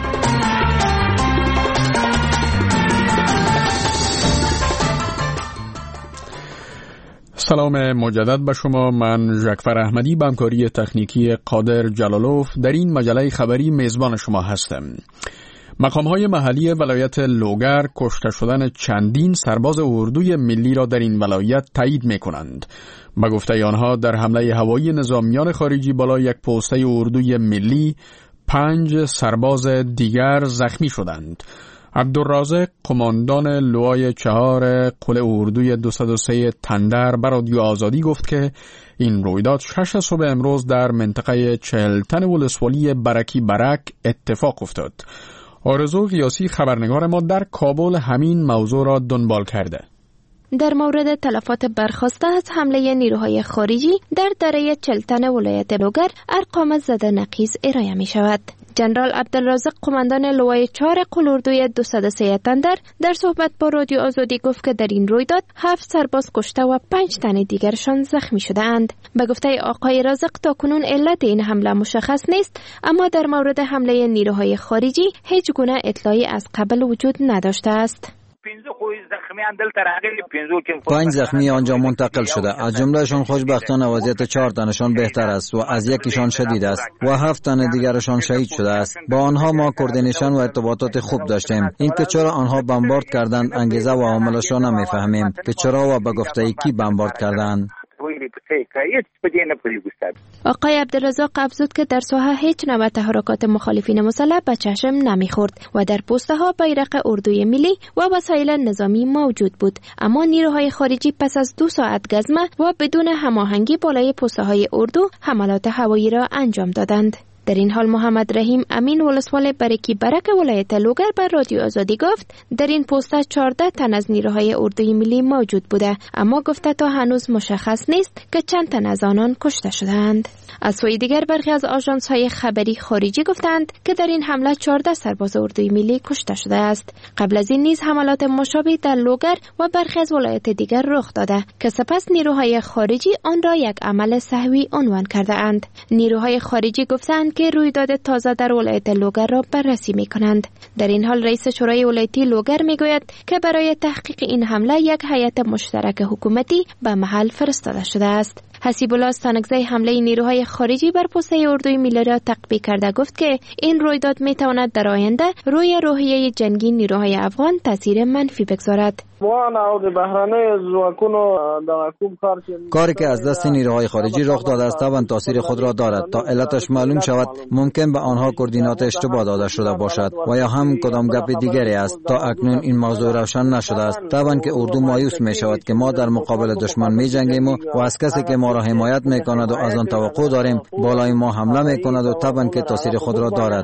سلام مجدد به شما. من ژکفر احمدی به همکاری تکنیکی قادر جلالوف در این مجله خبری میزبان شما هستم. مقام‌های محلی ولایت لوگر کشته شدن چندین سرباز اردوی ملی را در این ولایت تایید می‌کنند. به گفته آنها در حمله هوایی نظامیان خارجی بالای یک پوسته اردوی ملی پنج سرباز دیگر زخمی شدند. عبدالرازق قماندان لوای چهار قل اردوی دویست و سه تندر به رادیو آزادی گفت که این رویداد شش صبح امروز در منطقه چهل تن ولسوالی برکی برک اتفاق افتاد. آرزو قیاسی خبرنگار ما در کابل همین موضوع را دنبال کرده. در مورد تلفات برخواسته از حمله نیروهای خارجی در دره چلتن ولایت لوگر ارقام زده نقیض ارائه می شود. جنرال عبدالرازق قماندان لوای چهار قل اردوی دویست و سه تندر در صحبت با رادیو آزادی گفت که در این رویداد هفت سرباز کشته و پنج تن دیگرشان زخمی شده اند. به گفته آقای رازق تاکنون علت این حمله مشخص نیست، اما در مورد حمله نیروهای خارجی هیچ گونه اطلاعی از قبل وجود نداشته است. پنج زخمی آنجا منتقل شده، از جملهشان خوشبختانه وضعیت چهار تنشان بهتر است و از یکیشان شدید است و هفت تن دیگرشان شهید شده است. با آنها ما کوردینیشن و ارتباطات خوب داشتیم. اینکه چرا آنها بمبارد کردند انگیزه و عاملش را نمیفهمیم که چرا و به گفته کی بمبارد کردند. آقای عبدالرزاق افزود که در ساحه هیچ نوع تحرکات مخالفین مسلح به چشم نمیخورد و در پوسته ها بیرق اردوی ملی و وسایل نظامی موجود بود، اما نیروهای خارجی پس از دو ساعت گزمه و بدون هماهنگی بالای پوسته های اردو حملات هوایی را انجام دادند. در این حال محمد رحیم امین ولسوال برکی برک ولایت لوگر بر رادیو آزادی گفت در این پوسته چهارده تن از نیروهای اردوی ملی موجود بوده، اما گفته تا هنوز مشخص نیست که چند تن از آنان کشته شدند. از سوی دیگر برخی از آژانس های خبری خارجی گفتند که در این حمله چهارده سرباز اردوی ملی کشته شده است. قبل از این نیز حملات مشابه در لوگر و برخی از ولایت دیگر رخ داده که سپس نیروهای خارجی آن را یک عمل سهوی عنوان کرده اند. نیروهای خارجی گفتند که رویداد تازه در ولایت لوگر را بررسی می کنند. در این حال رئیس شورای ولایتی لوگر می گوید که برای تحقیق این حمله یک هیئت مشترک حکومتی به محل فرستاده شده است. حسیب الله استانکزی حمله نیروهای خارجی بر پوسته اردوی ملی را تقبیح کرده گفت که این رویداد می تواند در آینده روی روحیه جنگی نیروهای افغان تاثیر منفی بگذارد. کاری که از دست نیروهای خارجی رخ داده است توان تاثیر خود را دارد. تا علتش معلوم شود ممکن به آنها کوردینات اشتباه داده شده باشد و یا هم کدام گپ دیگری است. تا اکنون این موضوع روشن نشده است. توان که اردو مایوس می شود که ما در مقابل دشمن می جنگیم و از کسی که ما را حمایت می کند و از آن توقع داریم بالای ما حمله می کند و توان که تاثیر خود را دارد.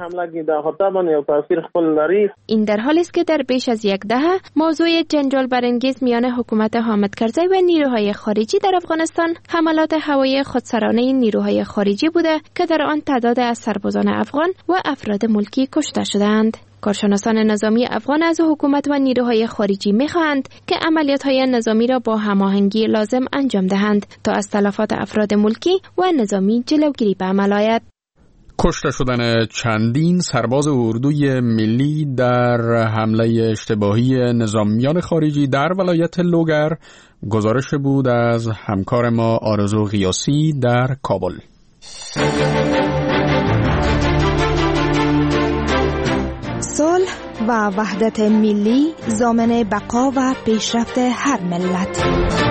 این در حالی است که در بیش از یک دهه موضوع جنجال برانگیز میان حکومت حامد کرزی و نیروهای خارجی در افغانستان حملات هوایی خودسرانه نیروهای خارجی بوده که در آن تعداد از سربازان افغان و افراد ملکی کشته شدند. کارشناسان نظامی افغان از حکومت و نیروهای خارجی می‌خواهند که عملیات‌های نظامی را با هماهنگی لازم انجام دهند تا از تلفات افراد ملکی و نظامی جلوگیری به عمل آید. کشته شدن چندین سرباز اردوی ملی در حمله اشتباهی نظامیان خارجی در ولایت لوگر گزارش بود از همکار ما آرزو غیاسی در کابل. صلح و وحدت ملی ضامن بقا و پیشرفت هر ملت.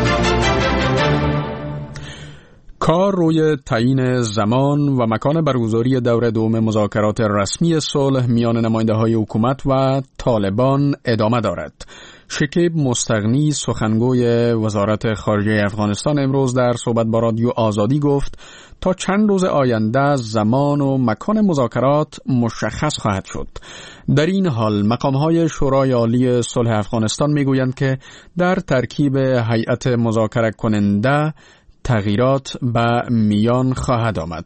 کار روی تعیین زمان و مکان برگزاری دور دوم مذاکرات رسمی صلح میان نماینده‌های حکومت و طالبان ادامه دارد. شکیب مستغنی سخنگوی وزارت خارجه افغانستان امروز در صحبت با رادیو آزادی گفت تا چند روز آینده زمان و مکان مذاکرات مشخص خواهد شد. در این حال مقام‌های شورای عالی صلح افغانستان میگویند که در ترکیب هیئت مذاکره کننده تغییرات به میان خواهد آمد.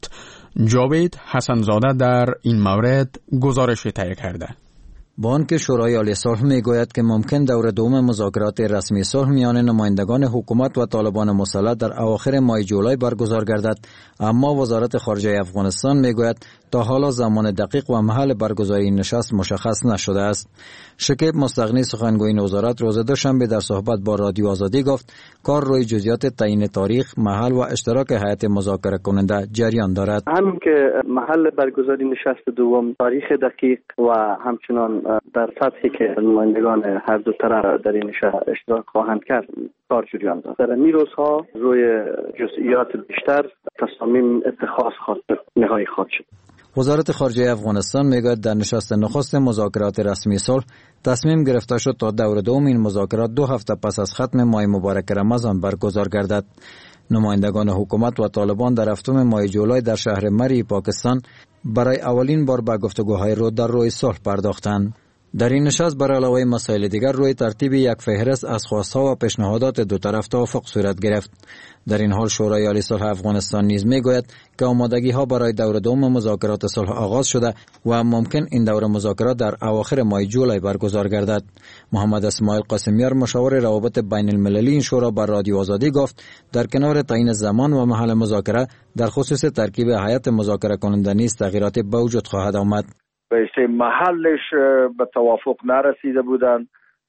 جاوید حسنزاده در این مورد گزارش تهیه کرده. بانک شورای عالی صلح میگوید که ممکن دور دوم مذاکرات رسمی صلح میان نمایندگان حکومت و طالبان مسلح در اواخر ماه جولای برگزار گردد، اما وزارت خارجه افغانستان میگوید تا حالا زمان دقیق و محل برگزاری نشست مشخص نشده است. شکیب مستغنی سخنگوی این وزارت روز دوشنبه در صحبت با رادیو آزادی گفت کار روی جزئیات تعیین تاریخ، محل و اشتراک هیئت مذاکره کننده جریان دارد. همین که محل برگزاری نشست دوم، تاریخ دقیق و همچنان در سطحی که نمایندگان هر دو طرف در این نشست اشتراک خواهند کرد کار جریان دارد. در این روزها روی جزئیات بیشتر تصامیم اتخاذ خواهد نهایی خواهد شد. وزارت خارجه افغانستان میگوید در نشست نخست مذاکرات رسمی صلح تصمیم گرفته شد تا دور دوم این مذاکرات دو هفته پس از ختم ماه مبارک رمضان برگزار گردد. نمایندگان حکومت و طالبان در هفتم ماه جولای در شهر مری پاکستان برای اولین بار به گفتگوهای رو در روی صلح پرداختند. در این نشست بر علاوه مسائل دیگر روی ترتیب یک فهرست از خواستها و پیشنهادات دو طرف توافق صورت گرفت. در این حال شورای عالی صلح افغانستان نیز میگوید که آمادگی ها برای دور دوم مذاکرات صلح آغاز شده و ممکن این دور مذاکرات در اواخر ماه جولای برگزار گردد. محمد اسماعیل قاسمیار مشاور روابط بین المللی این شورا بر رادیو آزادی گفت در کنار تعیین زمان و محل مذاکره در خصوص ترکیب هیئت مذاکره کننده نیز تغییرات به وجود خواهد آمد. به محلش به توافق نرسیده بودند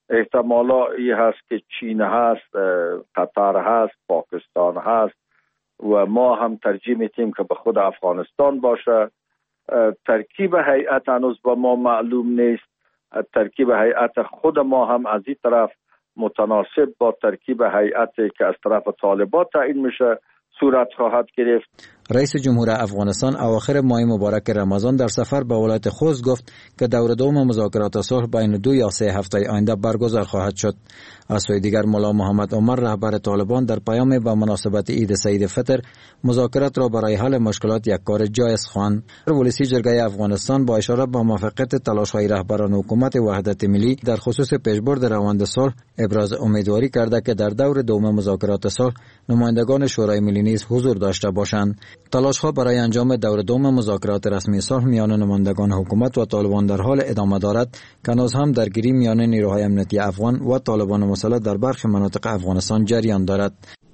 احتمالا این هست که چین هست، قطر هست، پاکستان هست و ما هم ترجیح میتیم که به خود افغانستان باشه. ترکیب هیئت هنوز با ما معلوم نیست. ترکیب هیئت خود ما هم از این طرف متناسب با ترکیب هیئتی که از طرف طالبان تعیین میشه صورت خواهد گرفت. رئیس جمهور افغانستان اواخر ماه مبارک رمضان در سفر به ولایت خوست گفت که دور دوم مذاکرات صلح بین دو یا سه هفته آینده برگزار خواهد شد. از سوی دیگر ملا محمد عمر رهبر طالبان در پیام به مناسبت عید سعید فطر مذاکرات را برای حل مشکلات یککار جایز خواند. ولسی جرگه افغانستان با اشاره به موفقیت تلاش‌های رهبران حکومت وحدت ملی در خصوص پیشبرد روند صلح ابراز امیدواری کرده که در دور دوم مذاکرات صلح نمایندگان شورای ملی نیز حضور داشته باشند. تلاش‌ها برای انجام دور دوم مذاکرات رسمی صلح میان نمایندگان حکومت و طالبان در حال ادامه دارد که هنوز هم درگیری میان نیروهای امنیتی افغان و طالبان مسلح در برخی مناطق افغانستان جریان دارد.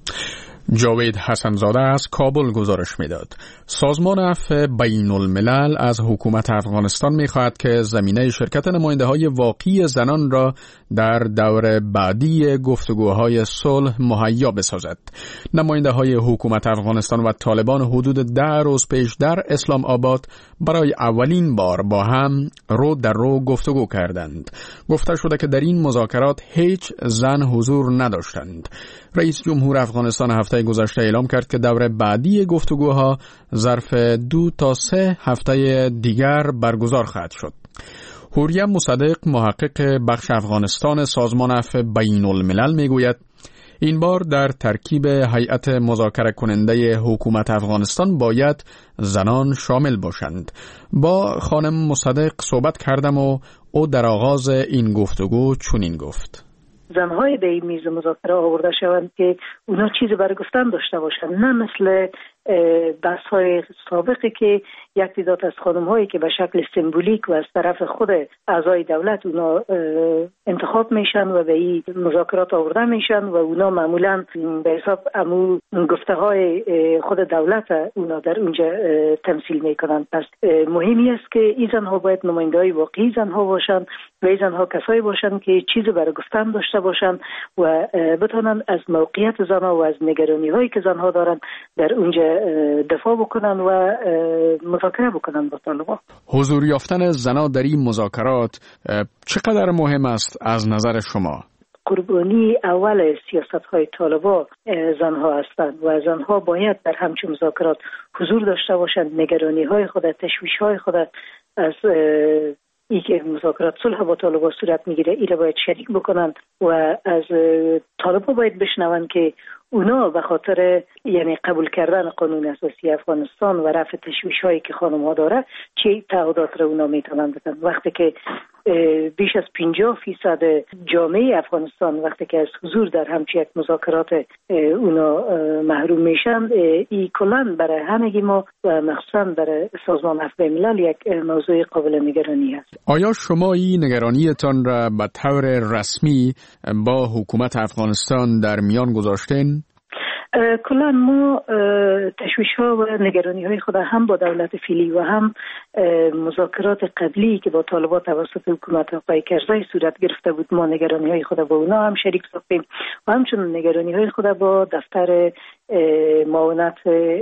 جاوید حسنزاده از کابل گزارش میداد. سازمان عفو بین الملل از حکومت افغانستان میخواهد که زمینه شرکت نماینده های واقعی زنان را در دور بعدی گفتگوهای صلح مهیا بسازد. نماینده های حکومت افغانستان و طالبان حدود ده روز پیش در اسلام آباد برای اولین بار با هم رو در رو گفتگو کردند. گفته شده که در این مذاکرات هیچ زن حضور نداشتند. رئیس جمهور افغانستان هفته گذشته اعلام کرد که دور بعدی گفتگوها ظرف دو تا سه هفته دیگر برگزار خواهد شد. حوریم مصدق محقق بخش افغانستان سازمان عفو بین الملل میگوید این بار در ترکیب هیئت مذاکره کننده حکومت افغانستان باید زنان شامل باشند. با خانم مصدق صحبت کردم و او در آغاز این گفتگو چنین گفت: زنهای به این میز مذاکره آورده شوند که اونا چیزی برای گفتن داشته باشند، نه مثل بحث های سابقی که یک تعداد از خانم هایی که به شکل سمبولیک و از طرف خود اعضای دولت اونا انتخاب میشن و به این مذاکرات آورده میشن و اونا معمولا به حساب امو گفته های خود دولت اونا در اونجا تمثیل میکنن. پس مهمی است که این زنها باید نماینده های واقعی زنها باشن و این زنها کسایی باشن که چیزی برای گفتن داشته باشن و بتونن از موقعیت زنها و از نگرانی هایی که زنها دارن در اونجا دفاع بکنن و مذاکره بکنن با طالبان. حضور یافتن زنها در این مذاکرات چقدر مهم است از نظر شما؟ قربانی اول سیاست های طالبان زنها هستند و زنها باید در همچون مذاکرات حضور داشته باشند، نگرانی های خود، تشویش های خود از ای که مذاکرات صلح با طالبان صورت میگیره ایره باید شریک بکنن و از طالبان باید بشنون که اونا به خاطر یعنی قبول کردن قانون اساسی افغانستان و رفع تشویش هایی که خانم ها داره چه تعهدات را اونا میتونن بدن. وقتی که بیش از پنجاه فیصد جامعه افغانستان وقتی که از حضور در همچین یک مذاکرات اونا محروم میشن، این کلان برای همگی ما و مخصوصا برای سازمان عفو ملل یک موضوع قابل نگرانی است. آیا شما این نگرانیتان را به طور رسمی با حکومت افغانستان در میان گذاشتین؟ کلا ما تشویش ها و نگرانی های خود هم با دولت فعلی و هم مذاکرات قبلی که با طالبان توسط حکومت آقای کرزی صورت گرفته بود، ما نگرانی های خود با اونا هم شریک ساختیم و همچنین نگرانی های خود با دفتر معاونت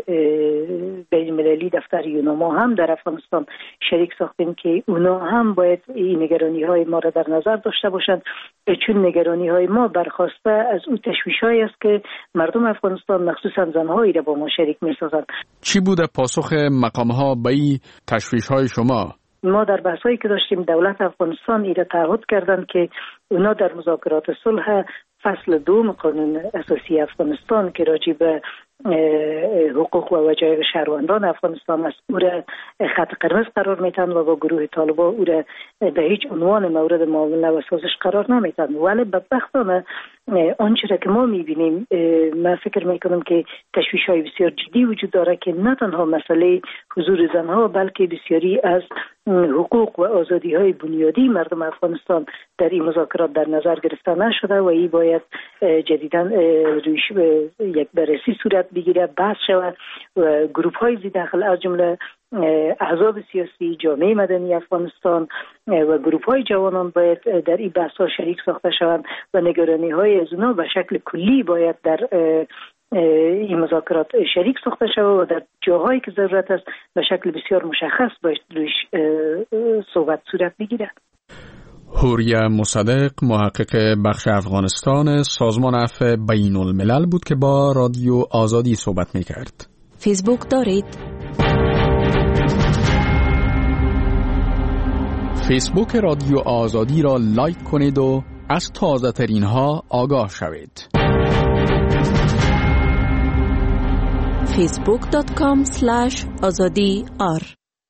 بین المللی دفتر یوناما هم در افغانستان شریک ساختیم که اونا هم باید این نگرانی های ما را در نظر داشته باشند، چون نگرانی های ما برخواسته از اون تشویش هایی است که مردم افغانستان مخصوصا زنهایی را با ما شریک می سازند. چی بوده پاسخ مقام ها به این تشویش های شما؟ ما در بحثایی که داشتیم دولت افغانستان ایره تعهد کردند که اونا در مذاکرات صلح فصل دوم قانون اساسی افغانستان که راجع به حقوق و وجایب شهروندان افغانستان است او را خط قرمز قرار میتن و با گروه طالبان او را به هیچ عنوان مورد معامله و سازش قرار نمیتن. ولی بدبختانه آنچه را که ما میبینیم، من فکر میکنم که تشویش های بسیار جدی وجود داره که نه تنها مسئله حضور زنها بلکه بسیاری از حقوق و آزادی های بنیادی مردم افغانستان در این مذاکرات در نظر گرفته نشده و این باید جدیداً رویش یک بررسی صورت بگیره، بحث شود و گروه های زی داخل از جمله احزاب سیاسی، جامعه مدنی افغانستان و گروه های جوانان باید در این بحث ها شریک ساخته شوند و نگرانی های از اونا به شکل کلی باید در این مذاکرات شریک ساخته شود و در جاهایی که ضرورت است به شکل بسیار مشخص باید رویش صحبت صورت بگیرد. حوریه مصدق، محقق بخش افغانستان سازمان عفو بین الملل بود که با رادیو آزادی صحبت می کرد. فیسبوک دارید؟ فیسبوک رادیو آزادی را لایک کنید و از تازه ترین ها آگاه شوید. فیسبوک دات کام اسلش آزادی آر.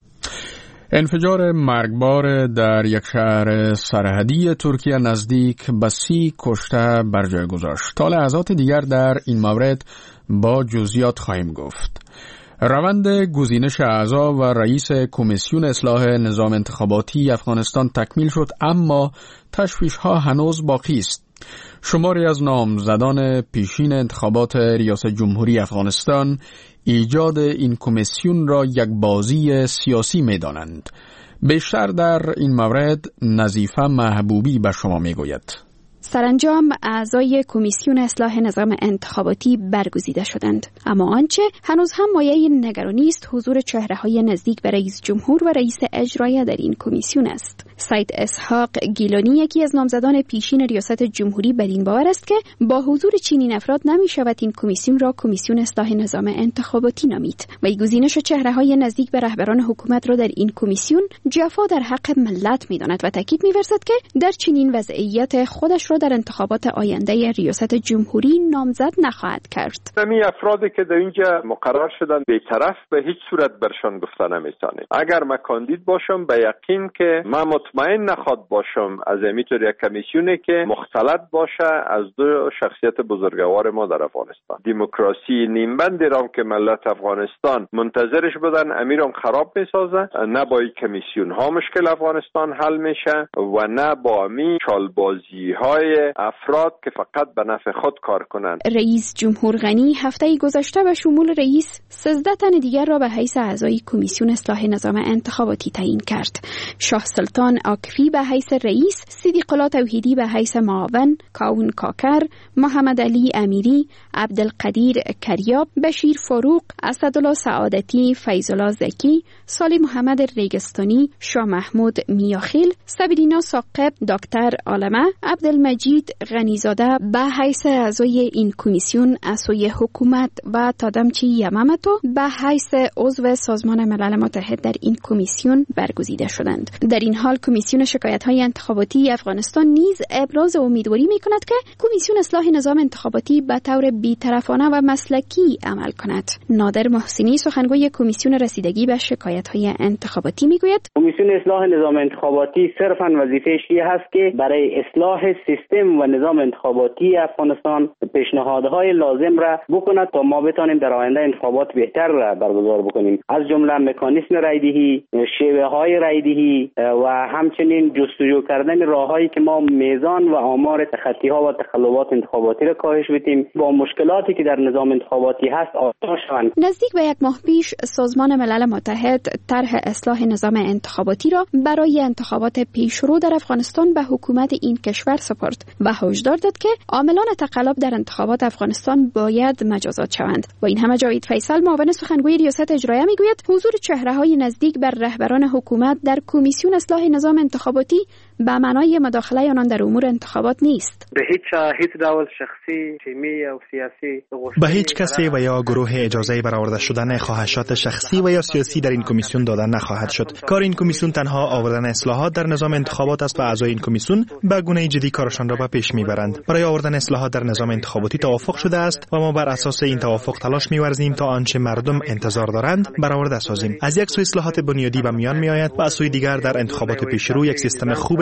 انفجار مرگبار در یک شهر سرحدی ترکیه نزدیک به سی کشته بر جای گذاشت. تا لحظات دیگر در این مورد با جزئیات خواهیم گفت. روند گزینش اعضا و رئیس کمیسیون اصلاح نظام انتخاباتی افغانستان تکمیل شد، اما تشویش‌ها هنوز باقی است. شماری از نامزدان پیشین انتخابات ریاست جمهوری افغانستان ایجاد این کمیسیون را یک بازی سیاسی می‌دانند. بیشتر در این مورد نظیفه محبوبی به شما می‌گوید. سرانجام اعضای کمیسیون اصلاح نظام انتخاباتی برگزیده شدند، اما آنچه هنوز هم مایه نگرانی است حضور چهره‌های نزدیک به رئیس جمهور و رئیس اجرایی در این کمیسیون است. سید اسحاق گیلانی، یکی از نامزدان پیشین ریاست جمهوری، بر این باور است که با حضور چنین افراد نمی‌شود این کمیسیون را کمیسیون اصلاح نظام انتخاباتی نامید و گزینش چهره‌های نزدیک به رهبران حکومت را در این کمیسیون جفا در حق ملت می‌داند و تاکید می‌ورزد که در چنین وضعیت خودش را در انتخابات آینده ریاست جمهوری نامزد نخواهد کرد. همین افرادی که در اینجا مقرر شدن بی‌طرف به هیچ صورت برشان گفته نمی‌تونه. اگر من کاندید باشم به یقین که من مطمئن نخواد باشم از اینطور یک کمیسیونی که مختلط باشه از دو شخصیت بزرگوار ما در افغانستان. دموکراسی نیمبندی را که ملت افغانستان منتظرش بودن امیرم خراب می‌سازه. نه با این کمیسیون ها مشکل افغانستان حل میشه و نه با می چالبازی‌های افراد که فقط به نفع خود کار کنند. رئیس جمهور غنی هفته گذشته به شمول رئیس سیزده تن دیگر را به حیث اعضای کمیسیون اصلاح نظام انتخاباتی تعیین کرد. شاه سلطان عاکفی به حیث رئیس، صدیق الله توحیدی به حیث معاون، کاون کاکر، محمد علی امیری، عبدالقدیر کریاب، بشیر فاروق، اسدالله سعادتی، فیض الله زکی، صالح محمد ریگستانی، شاه محمود میاخیل، سبرینا ثاقب، دکتر عالمه، عبدالمجید غنیزاده به حیث اعضای این کمیسیون از سوی حکومت و تادمچی یمامتو به حیث عضو سازمان ملل متحد در این کمیسیون برگزیده شدند. در این حال کمیسیون شکایت‌های انتخاباتی افغانستان نیز ابراز امیدواری می‌کند که کمیسیون اصلاح نظام انتخاباتی به طور بی‌طرفانه و مسلکی عمل کند. نادر محسنی، سخنگوی کمیسیون رسیدگی به شکایت‌های انتخاباتی می‌گوید کمیسیون اصلاح نظام انتخاباتی صرفاً وظیفه‌اش این هست که برای اصلاح سیستم و نظام انتخاباتی افغانستان پیشنهادهای لازم را بکند تا ما بتانیم در آینده انتخابات بهتر را برگزار بکنیم، از جمله مکانیسم رایدهی، شیوه های رایدهی و همچنین جستجو کردن راههایی که ما میزان و آمار تخطی ها و تخلفات انتخاباتی را کاهش بدیم، با مشکلاتی که در نظام انتخاباتی هست آشنا شوند. نزدیک به یک ماه پیش سازمان ملل متحد طرح اصلاح نظام انتخاباتی را برای انتخابات پیشرو در افغانستان به حکومت این کشور سپرد و هشدار داد که عاملان تقلب در انتخابات افغانستان باید مجازات شوند. و این همه جاوید فیصل، معاون سخنگوی ریاست اجرایی، میگوید حضور چهره‌های نزدیک بر رهبران حکومت در کمیسیون اصلاح نظام انتخاباتی به معنای مداخله آنان در امور انتخابات نیست. به هیچ هیچ دول شخصی، تیمی یا سیاسی به هیچ کسی و یا گروه اجازه برآورده شدن خواهشات شخصی و یا سیاسی در این کمیسیون دادن نخواهد شد. کار این کمیسیون تنها آوردن اصلاحات در نظام انتخابات است و اعضای این کمیسیون به گونه جدی کارشان را به پیش میبرند. برای آوردن اصلاحات در نظام انتخاباتی توافق شده است و ما بر اساس این توافق تلاش می‌ورزیم تا آنچه مردم انتظار دارند برآورده سازیم. از یک سوی اصلاحات بنیادی به میان میآید و از سوی دیگر در انتخابات پیشرو یک سیستم خوب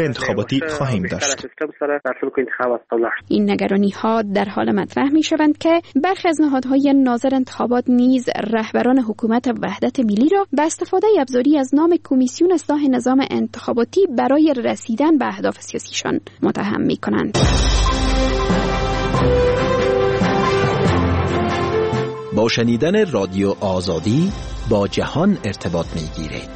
انتخاباتی خواهیم داشت. این نگرانی ها در حال مطرح می شوند که برخی از نهادهای ناظر انتخابات نیز رهبران حکومت وحدت ملی را به استفاده ابزاری از نام کمیسیون اصلاح نظام انتخاباتی برای رسیدن به اهداف سیاسیشان متهم می کنند. با شنیدن رادیو آزادی با جهان ارتباط می گیرید.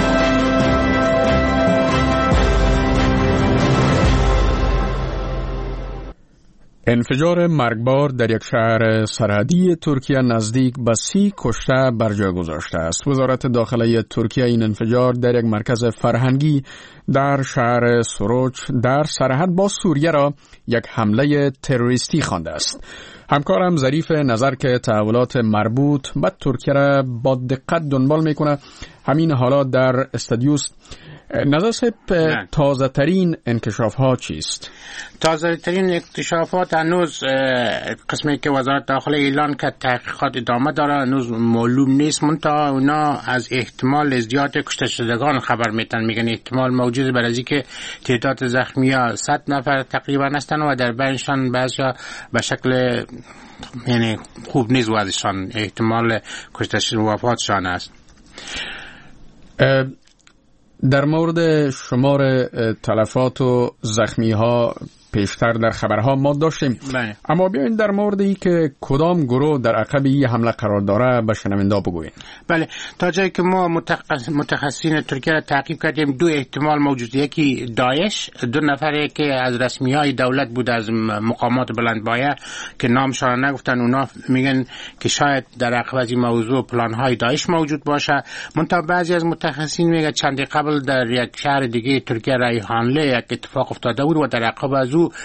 انفجار مرگبار در یک شهر سرحدی ترکیه نزدیک به سی کشته بر جای گذاشته است. وزارت داخلی ترکیه این انفجار در یک مرکز فرهنگی در شهر سروچ در سرحد با سوریه را یک حمله تروریستی خوانده است. همکارم ظریف نظر که تحولات مربوط به ترکیه را با دقت دنبال میکنه همین حالا در استودیوست. نظر صاحب، تازه ترین انکشاف ها چیست؟ تازه ترین اکتشافات هنوز قسمی که وزارت داخله اعلان کرد تحقیقات ادامه داره، هنوز معلوم نیست. منتها اونا از احتمال ازدیاد کشته شدگان خبر میتن، میگن احتمال موجود برای که تعداد زخمی ها صد نفر تقریبا هستن و در بینشان بعضیا به شکل یعنی خوب نیست وضعشان، احتمال کشته شدن و وفاتشان است. در مورد شمار تلفات و زخمی ها پیشتر در خبرها ما داشتیم، بله. اما بیاین در مورد ای که کدام گروه در عقب این حمله قرار داره به شنونده بگوین. بله، تا جایی که ما متخص... متخصصین ترکیه را تعقیب کردیم دو احتمال موجود، یکی داعش، دو نفره که از رسمی های دولت بود از مقامات بلندبایه که نامشان نگفتن، اونا میگن که شاید در عقب از این موضوع پلان های داعش موجود باشه. منتها بعضی از متخصصین میگن چند قبل در یک شهر دیگه ترکیه رایحانله یک اتفاق افتاده بود و در عقب از او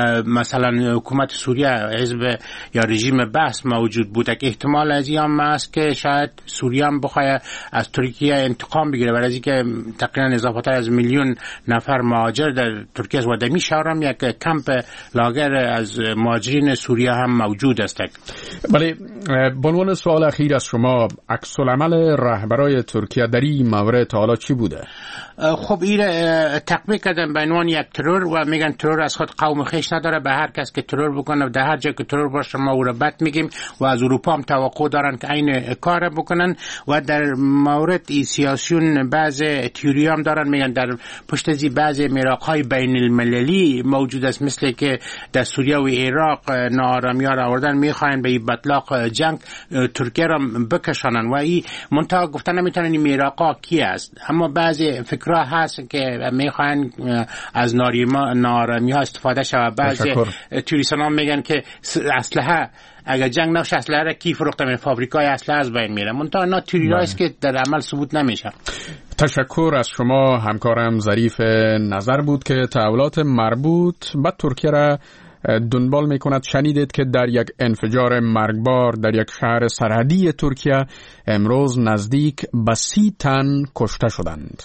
مثلا حکومت سوریه، حزب یا رژیم بحث موجود بود. یک احتمال از این است که شاید سوریه هم بخواد از ترکیه انتقام بگیره، برای اینکه تقریبا اضافه‌تر از میلیون نفر مهاجر در ترکیه است و در این شهر هم یک کمپ لاگر از مهاجرین سوریه هم موجود است. ولی به عنوان سوال اخیر از شما، عکس العمل رهبرای ترکیه در این مورد حالا چی بوده؟ خب این تقبیه کردن به عنوان یک ترور و میگن ترور از خود قوم خیش نداره، به هر کس که ترور بکنه در هر جا که ترور باشه ما او را بد میگیم و از اروپا هم توقع دارن که این کار بکنن. و در مورد ای سیاسیون بعض تیوری هم دارن، میگن در پشت از بعض میراق‌های بین المللی موجود است، مثل که در سوریه و عراق ناآرامی ها را آوردن، میخواین به این بطلاق جنگ ترکیه را بکشانن و این منتها گفتن نمیتونن این میراق‌ها کی است. اما بعضی فکرها هست که میخواین از ناآرامی ها استفاده شود. بعضی توریستان هم میگن که اسلحه اگر جنگ نشه اسلحه را کی فروخته، می فابریکای اسلحه از بین میره. منتها اینا تئوریایی است که در عمل ثبوت نمیشه. تشکر از شما. همکارم ظریف نظر بود که تحولات مربوط به ترکیه را دنبال میکند. شنیدید که در یک انفجار مرگبار در یک شهر سرحدی ترکیه امروز نزدیک به سی تن کشته شدند.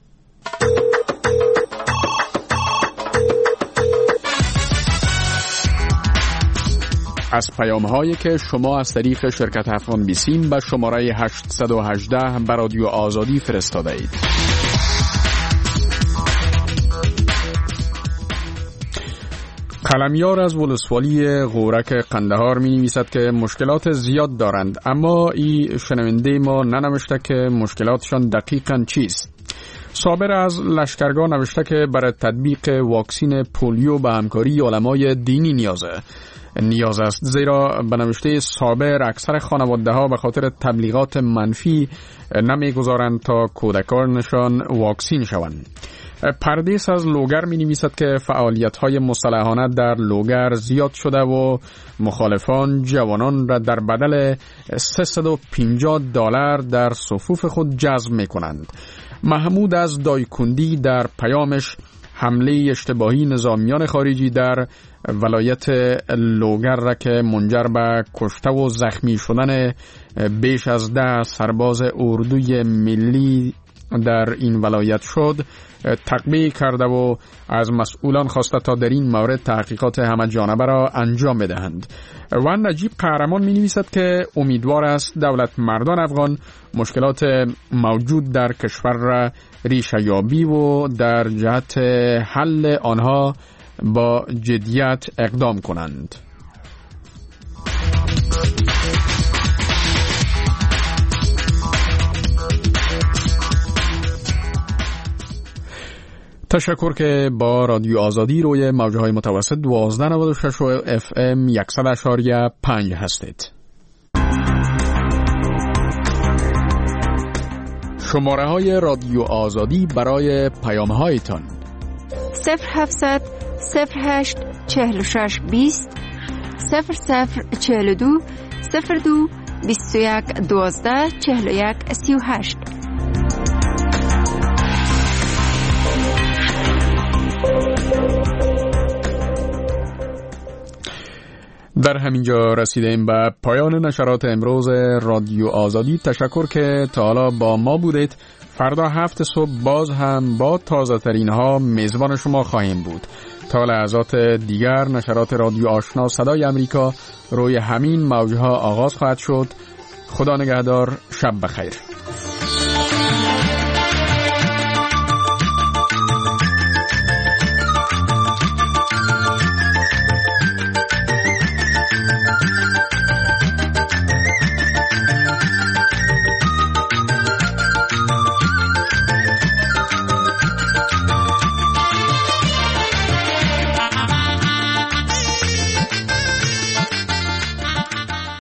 از پیام‌هایی که شما از طریق شرکت افغان بیسیم به شماره هشتصد و هجده به رادیو آزادی فرستاده اید. قلمیار از ولسوالی غورک قندهار می نویسد که مشکلات زیاد دارند، اما این شنونده ما ننوشته که مشکلاتشان دقیقاً چیست. صابر از لشکرگاه نوشته که برای تطبیق واکسین پولیو به همکاری علمای دینی نیازه نیاز است، زیرا به نوشته صابر اکثر خانواده ها به خاطر تبلیغات منفی نمیگذارند تا کودکانشان واکسین شوند. پردیس از لوگر می نویسد که فعالیت های مسلحانه در لوگر زیاد شده و مخالفان جوانان را در بدل سیصد و پنجاه دلار در صفوف خود جذب می کنند. محمود از دایکندی در پیامش حمله اشتباهی نظامیان خارجی در ولایت لوگر را که منجر به کشته و زخمی شدن بیش از ده سرباز اردوی ملی در این ولایت شد تقبیه کرده و از مسئولان خواسته تا در این مورد تحقیقات همه جانبه را انجام بدهند. و نجیب قهرمان می نویسد که امیدوار است دولت مردان افغان مشکلات موجود در کشور را ریشه یابی و در جهت حل آنها با جدیت اقدام کنند. تشکر که با رادیو آزادی روی موجه های متوسط دوازده نود و شش و اف ام صد اشاریه پنج هستید. شماره های رادیو آزادی برای پیام هایتان صفر هفتصد صفر هشت چهل و شش بیست صفر صفر چهل و دو صفر دو بیست و یک دوازده چهل و یک سی و هشت. در همینجا رسیدیم به پایان نشرات امروز رادیو آزادی. تشکر که تا حالا با ما بودید. فردا هفت صبح باز هم با تازه ترین ها میزبان شما خواهیم بود. تا لحظات دیگر نشرات رادیو آشنا صدای امریکا روی همین موجه ها آغاز خواهد شد. خدا نگهدار. شب بخیر.